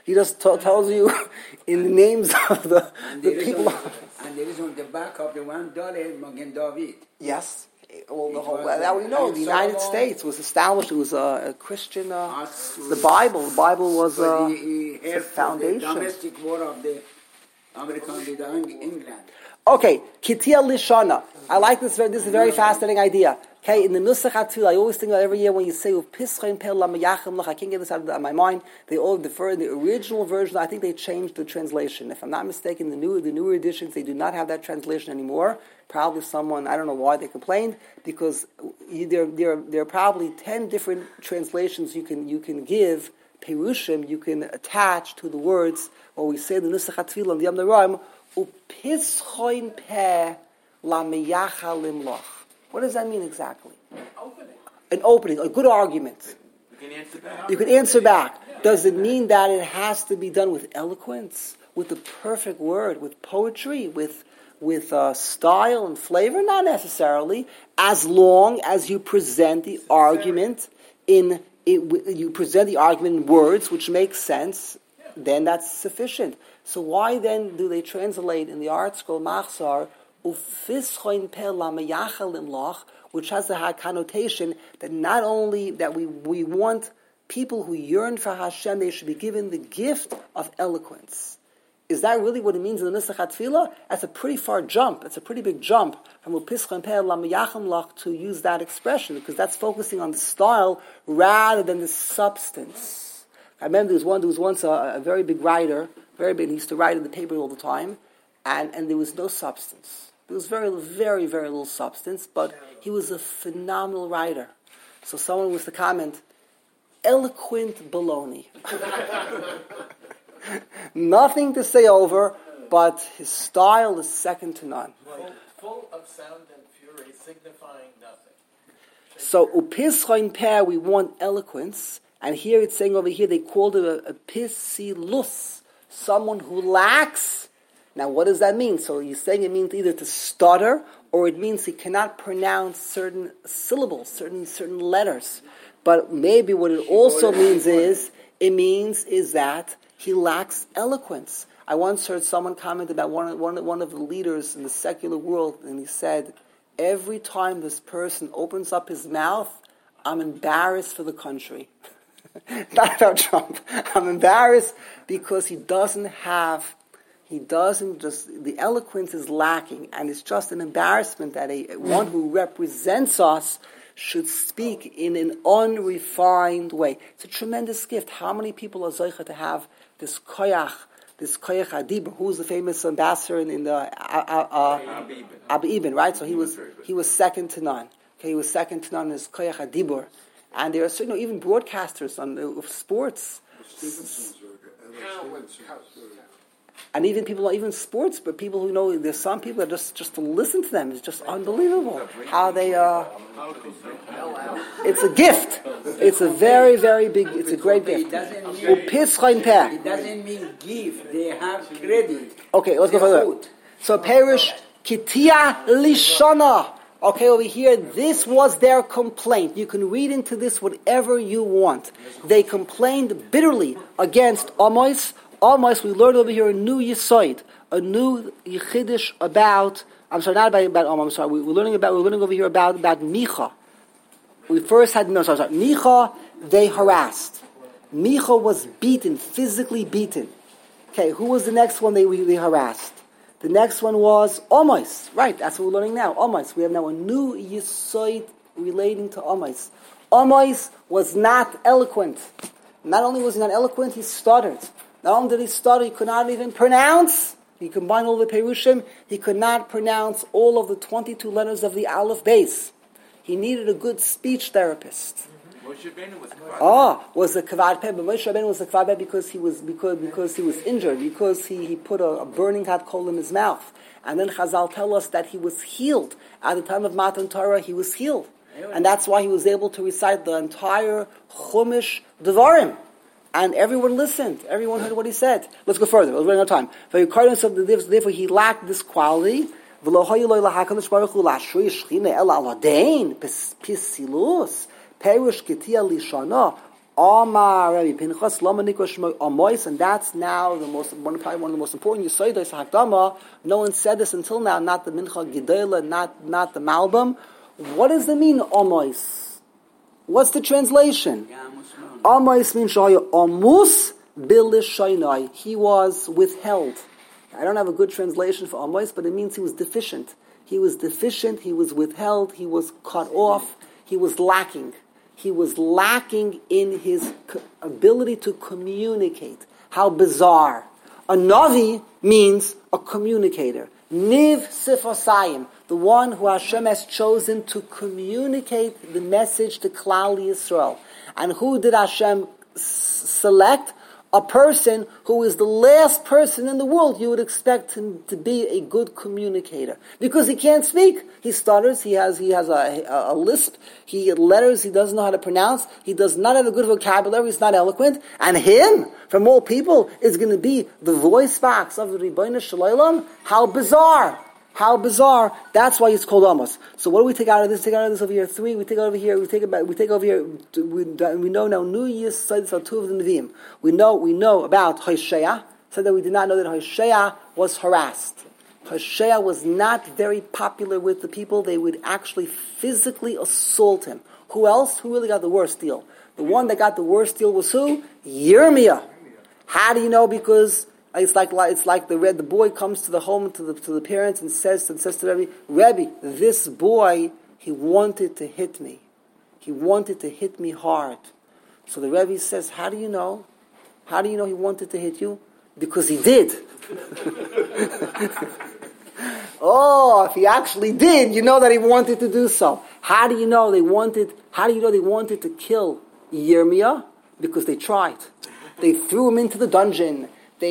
He just tells you in the names of the people. And there is on the back of the $1 Magen David. Yes. Well, that we know. The United States was established. It was a Christian. The Bible was the foundation. The domestic war of the American with England. Okay, Kitia Lishana. I like this. This is a very fascinating idea. Okay, in the Nusach HaTfilah, I always think about every year when you say Pischain Pel Lamayachim Lach. I can't get this out of my mind. They all defer in the original version. I think they changed the translation. If I'm not mistaken, the newer editions they do not have that translation anymore. Probably someone, I don't know why they complained, because there are probably 10 different translations you can give perushim, you can attach to the words, or we say the Nusach HaTfilah and the Yom Noraim, Upischoin Peh Lameyacha Limloch. What does that mean exactly? An opening, a good argument. You can answer back. Does it mean that it has to be done with eloquence, with the perfect word, with poetry, with style and flavor? Not necessarily. As long as you present the argument in words which make sense, then that's sufficient. So why then do they translate in the Art Scroll Machzor Ufischoin Peh Lamayachal Limloch, which has the connotation that not only that we want people who yearn for Hashem, they should be given the gift of eloquence. Is that really what it means in the Nusach HaTfilah? That's a pretty far jump. That's a pretty big jump from Ufischoin Peh Lamayachal Limloch to use that expression, because that's focusing on the style rather than the substance. I remember there was once a very big writer, very big. He used to write in the paper all the time, and there was no substance. There was very, very, very little substance, but he was a phenomenal writer. So someone was to comment, eloquent baloney. Nothing to say over, but his style is second to none. Full of sound and fury, signifying nothing. So, upischoin peh, we want eloquence, and here it's saying over here, they called it a pisilus, someone who lacks. Now, what does that mean? So you're saying it means either to stutter, or it means he cannot pronounce certain syllables, certain letters. But maybe what it also means is that he lacks eloquence. I once heard someone comment about one of the leaders in the secular world, and he said, every time this person opens up his mouth, I'm embarrassed for the country. Not about Trump. I'm embarrassed because the eloquence is lacking, and it's just an embarrassment that one who represents us should speak in an unrefined way. It's a tremendous gift. How many people are zeicha to have this koyach adibur? Who's the famous ambassador in the Abi Ibn, right? So he was second to none. Okay, he was second to none in his koyach adibur. And there are certain, even broadcasters of sports. And even people, even sports, but people who know, there's some people that just to listen to them is just unbelievable. How they, it's a gift. It's a very, very big, it's a great gift. It doesn't mean give, they have credit. Okay, let's go further. So, Perish, Kitia Lishana. Okay, over here, this was their complaint. You can read into this whatever you want. They complained bitterly against Amos. Amos, we learned over here a new Yisoid, a new Yichidish about, not about Amos, I'm sorry, we're learning over here about Micha. We first had, Micha, they harassed. Micha was beaten, physically beaten. Okay, who was the next one they harassed? The next one was Amos. Right, that's what we're learning now. Amos. We have now a new Yisoid relating to Amos. Amos was not eloquent. Not only was he not eloquent, he stuttered. Not only did he stutter, he could not even pronounce. He combined all the Perushim. He could not pronounce all of the 22 letters of the Aleph Beis. He needed a good speech therapist. Moshe Rabbeinu was Kavad. Was a Kavad Peh, but Moshe Rabbeinu was a Kavad Peh because he was injured, because he put a burning hot coal in his mouth. And then Chazal tell us that he was healed. At the time of Matan Torah, he was healed. And that's why he was able to recite the entire Chumash Devarim. And everyone listened. Everyone heard what he said. Let's go further. We're running out of time. Therefore, he lacked this quality. Perush Ketia Lishana, Amar Rabbi Pinchas Lama Nikra Shmo Amois, and that's now probably one of the most important Yesodos Hakdama. No one said this until now. Not the Mincha Gedela, not the Malbim. What does it mean, Amois? What's the translation? Amois means Shaya Amus Bilishainai. He was withheld. I don't have a good translation for Amois, but it means he was deficient. He was deficient. He was withheld. He was cut off. He was lacking. He was lacking in his ability to communicate. How bizarre. A Navi means a communicator. Niv Sifosayim, the one who Hashem has chosen to communicate the message to Klal Yisrael. And who did Hashem select? A person who is the last person in the world you would expect him to be a good communicator. Because he can't speak. He stutters, he has a lisp, letters he doesn't know how to pronounce, he does not have a good vocabulary, he's not eloquent, and him, from all people, is going to be the voice box of the Ribbono Shel Olam? How bizarre! How bizarre! That's why it's called Amos. So what do we take out of this? Take out of this over here 3. We take over here. We take over here. We know now. New Year's studies are 2 of the Nevi'im. We know about Hosea. Said that we did not know that Hosea was harassed. Hosea was not very popular with the people. They would actually physically assault him. Who else? Who really got the worst deal? The one that got the worst deal was who? Yirmiyah. How do you know? Because it's like the boy comes to the home to the parents and says to the Rebbe, this boy, he wanted to hit me. He wanted to hit me hard. So the Rebbe says, how do you know? How do you know he wanted to hit you? Because he did. Oh, if he actually did, you know that he wanted to do so. How do you know they wanted to kill Yirmiyah? Because they tried. They threw him into the dungeon.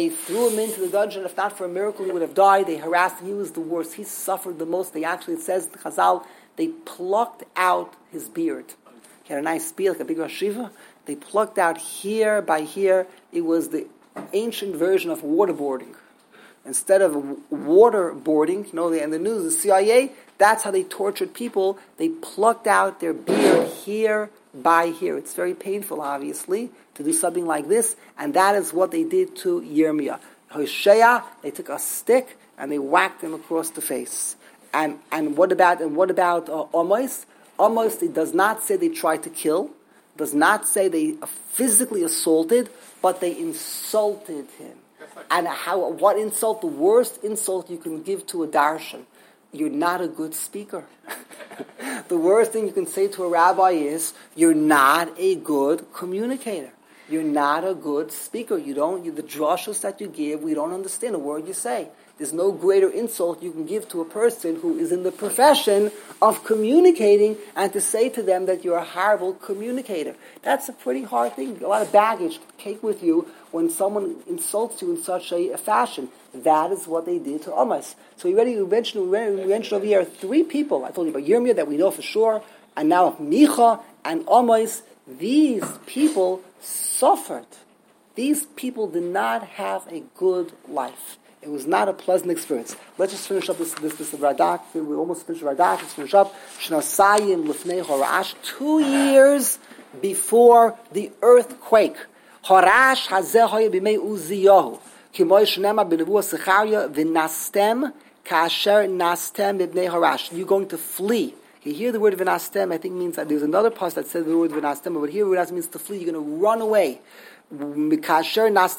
If not for a miracle, he would have died. They harassed him. He was the worst. He suffered the most. It says in Chazal, they plucked out his beard. He had a nice beard, like a big Rosh Yeshiva. They plucked out here by here. It was the ancient version of waterboarding. Instead of waterboarding, in the news, the CIA, that's how they tortured people. They plucked out their beard here by here. It's very painful, obviously, to do something like this, and that is what they did to Yirmiyah. Hosea, they took a stick and they whacked him across the face. And what about Amos? Amos, it does not say they tried to kill, does not say they physically assaulted, but they insulted him. And what insult? The worst insult you can give to a darshan. You're not a good speaker. The worst thing you can say to a rabbi is, you're not a good communicator. You're not a good speaker. The drashos that you give, we don't understand a word you say. There's no greater insult you can give to a person who is in the profession of communicating and to say to them that you're a horrible communicator. That's a pretty hard thing. A lot of baggage to take with you when someone insults you in such a fashion. That is what they did to Amos. So we mentioned over here 3 people. I told you about Yirmiyah that we know for sure, and now Micha and Amos. These people suffered. These people did not have a good life. It was not a pleasant experience. Let's just finish up this Radak. We almost finished Radak. Let's finish up. Shnasayim Lifnei Horash. 2 years before the earthquake. Horash Hazeh Hoya B'mei Uziyahu. K'moy Shnema B'nevuah Secharia V'nastem Kasher Nastem B'nei Horash. You're going to flee. You hear the word V'nastem, I think means that there's another part that says the word V'nastem, but here V'nastem means to flee. You're going to run away. When there's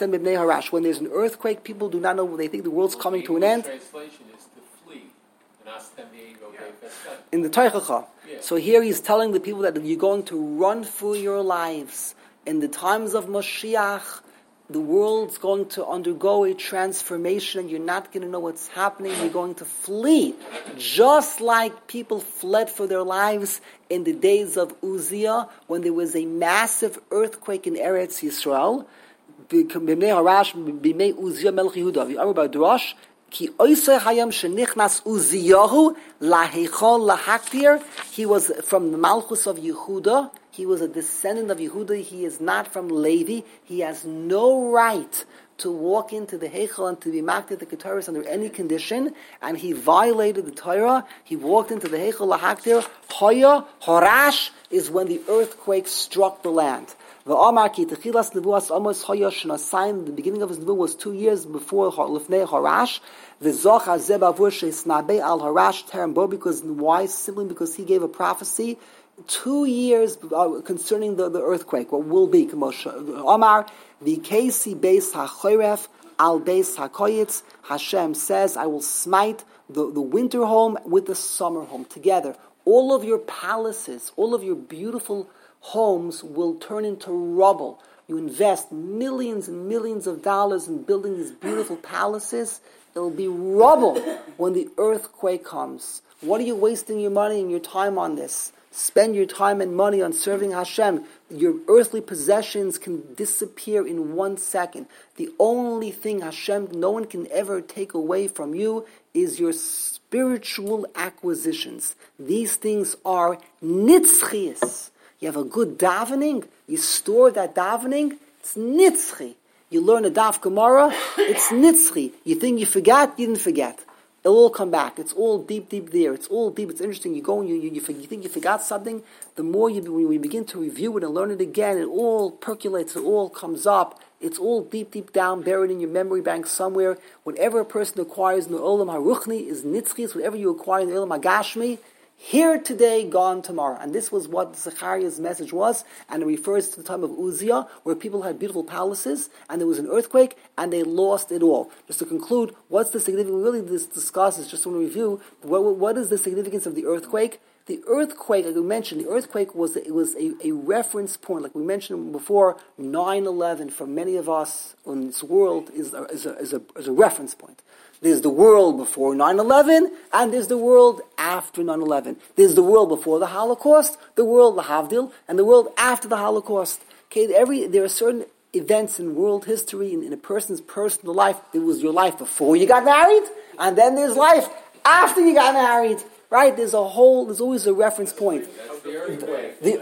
an earthquake, people do not know. They think the world's coming to an end. Translation is to flee. In the Teichacha. Yeah. So here he's telling the people that you're going to run for your lives. In the times of Mashiach, the world's going to undergo a transformation and you're not going to know what's happening. You're going to flee. Just like people fled for their lives in the days of Uzziah, when there was a massive earthquake in Eretz Yisrael. He was from the Malchus of Yehuda. He was a descendant of Yehuda. He is not from Levi. He has no right to walk into the Heichal and to be marked at the Keteris under any condition. And he violated the Torah. He walked into the Heichal Lahaktir. Hoya, Horash, is when the earthquake struck the land. V'amar ki techilas nevuas amos hayosh shnasaim. The beginning of his nevuah was 2 years before Lifnei Harash. V'zoch hazeh bavur sheisnabei al Harash terem bo. Because why? Simply because he gave a prophecy 2 years concerning the earthquake, what will be. Amar v'kesi beis hachoref al beis hakoyitz. Hashem says, I will smite the winter home with the summer home together. All of your palaces, all of your beautiful homes will turn into rubble. You invest millions and millions of dollars in building these beautiful palaces. It'll be rubble when the earthquake comes. What are you wasting your money and your time on this? Spend your time and money on serving Hashem. Your earthly possessions can disappear in 1 second. The only thing Hashem, no one can ever take away from you is your spiritual acquisitions. These things are nitzchias. You have a good davening, you store that davening, it's nitzchi. You learn a daf Gemara, it's nitzchi. You think you forgot, you didn't forget. It'll all come back. It's all deep, deep there. It's all deep. It's interesting. You go and you think you forgot something. The more when you begin to review it and learn it again, it all percolates. It all comes up. It's all deep, deep down, buried in your memory bank somewhere. Whatever a person acquires in the Olam HaRuchni is nitzchis. Whatever you acquire in the Olam HaGashmi, here today, gone tomorrow. And this was what Zechariah's message was, and it refers to the time of Uzziah, where people had beautiful palaces, and there was an earthquake, and they lost it all. Just to conclude, what's the significance? Really, this discusses, just to review, what is the significance of the earthquake? The earthquake, like we mentioned, the earthquake was a reference point. Like we mentioned before, 9/11 for many of us in this world is a reference point. There's the world before 9/11, and there's the world after 9/11. There's the world before the Holocaust, the world Lahavdil, and the world after the Holocaust. Okay, there are certain events in world history, in a person's personal life. There was your life before you got married, and then there's life after you got married. Right? There's always a reference point. The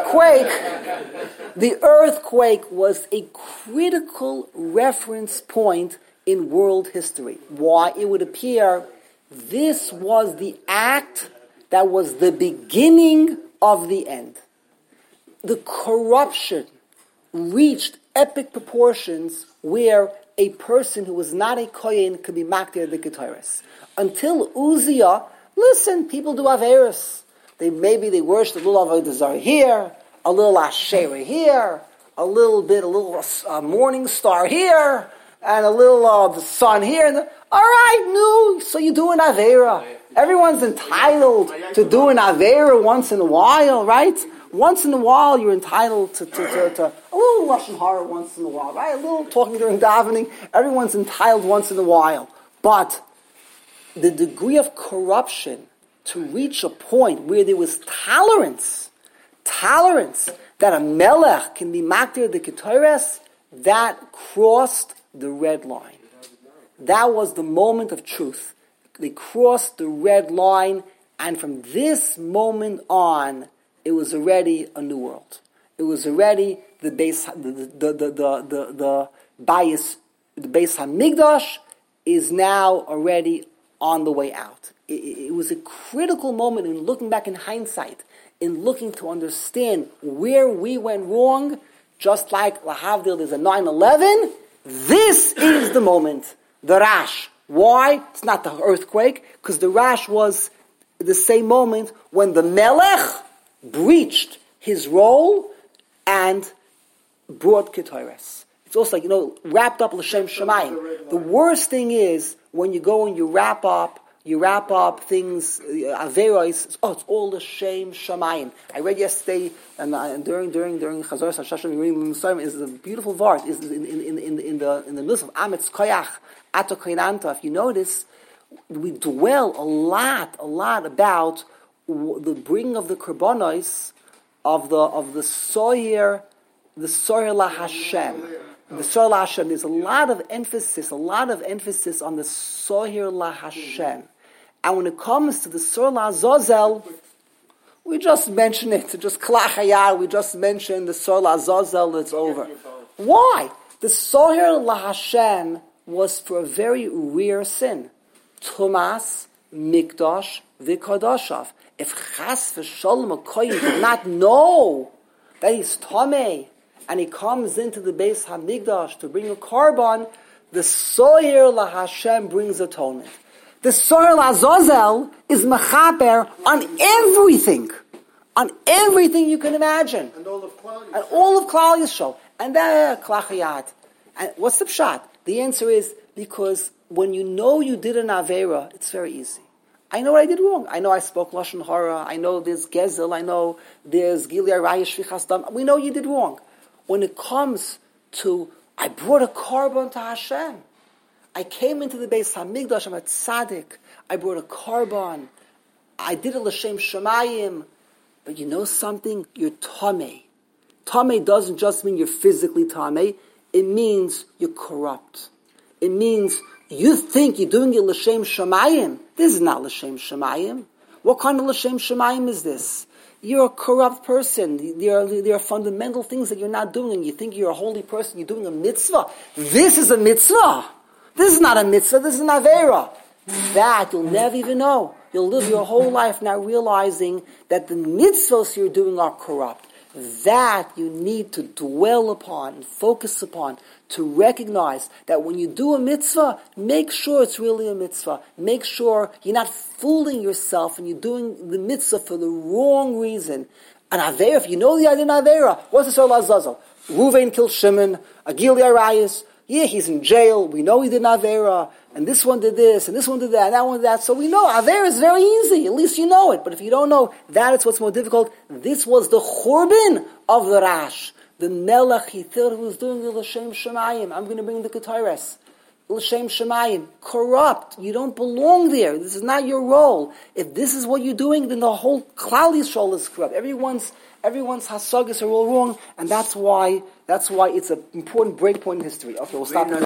earthquake was a critical reference point in world history. Why? It would appear this was the act that was the beginning of the end. The corruption reached epic proportions where a person who was not a Kohen could be makdir the Ketores. Until Uzziah, listen, people do Averis. They worship a little Avodah Zarah here, a little Asherah here, a little morning star here, and a little the sun here. All right, so you do an Avera. Everyone's entitled to do an Avera once in a while, right? Once in a while, you're entitled to a little Lashon Hara once in a while, right? A little talking during davening. Everyone's entitled once in a while. But the degree of corruption to reach a point where there was tolerance that a melech can be makdir the ketores, that crossed the red line. That was the moment of truth. They crossed the red line, and from this moment on, it was already a new world. It was already the Beis Hamikdash is now already on the way out. It was a critical moment in looking back in hindsight, in looking to understand where we went wrong, just like Lahavdil, there's a 9/11. This is the moment, the Rash. Why? It's not the earthquake, because the Rash was the same moment when the Melech breached his role and brought Ketores. It's also like, wrapped up L'Shem Shemayim. The worst thing is when you go and you wrap up things, Averos, it's all L'Shem Shemayim. I read yesterday, and during Chazor Sashashan, reading the is a beautiful vart, is in the midst of Ametz Koyach, Ato Koinanta. If you notice, we dwell a lot about the bringing of the Korbanos of the Soyer La Hashem. The Soyer La Hashem. There's a lot of emphasis on the Soyer La Hashem. And when it comes to the Soyer La Azazel, we just mention it. Just Klachayar, we just mention the Soyer La Azazel, it's over. Why? The Soyer La Hashem was for a very rare sin. Tumas, Mikdash, V'Kodoshav. If Chas v'Sholom a Kohen did not know that he's Tomei, and he comes into the Beis Hamikdash to bring a korban, the Soyer LaHashem brings atonement. The Soyer LaZozel is mechaper on everything you can imagine. And all of Klal Yisrael. And that klachiyat. And what's the pshat? The answer is because when you know you did an avera, it's very easy. I know what I did wrong. I know I spoke lashon hara. I know there's gezel. I know there's gilui arayis shvichas dam. We know you did wrong. When it comes to, I brought a korban to Hashem. I came into the Beis Hamikdash. I'm a tzaddik. I brought a korban. I did it l'shem shemayim. But you know something? You're tamei. Tamei doesn't just mean you're physically tamei. It means you're corrupt. It means you think you're doing it l'shem shemayim. This is not l'shem shemayim. What kind of l'shem shemayim is this? You're a corrupt person. There are fundamental things that you're not doing, and you think you're a holy person. You're doing a mitzvah. This is a mitzvah. This is not a mitzvah. This is an avera. That you'll never even know. You'll live your whole life now realizing that the mitzvahs you're doing are corrupt. That you need to dwell upon and focus upon, to recognize that when you do a mitzvah, make sure it's really a mitzvah. Make sure you're not fooling yourself and you're doing the mitzvah for the wrong reason. An avera, if you know the idea of an avera, what's the Soyer LaZozel? Ruvain killed Shimon, gilui arayis. Yeah, he's in jail. We know he did an avera, and this one did this, and this one did that, and that one did that. So we know avera is very easy. At least you know it. But if you don't know, that is what's more difficult. This was the churban of the Rash. The Melech, he thought he was doing the l'shem shemayim. I'm going to bring the Ketores. L'shem shemayim. Corrupt. You don't belong there. This is not your role. If this is what you're doing, then the whole Klal Yisrael is corrupt. Everyone's hasagas are all wrong, and that's why it's an important breakpoint in history. Okay, we'll stop.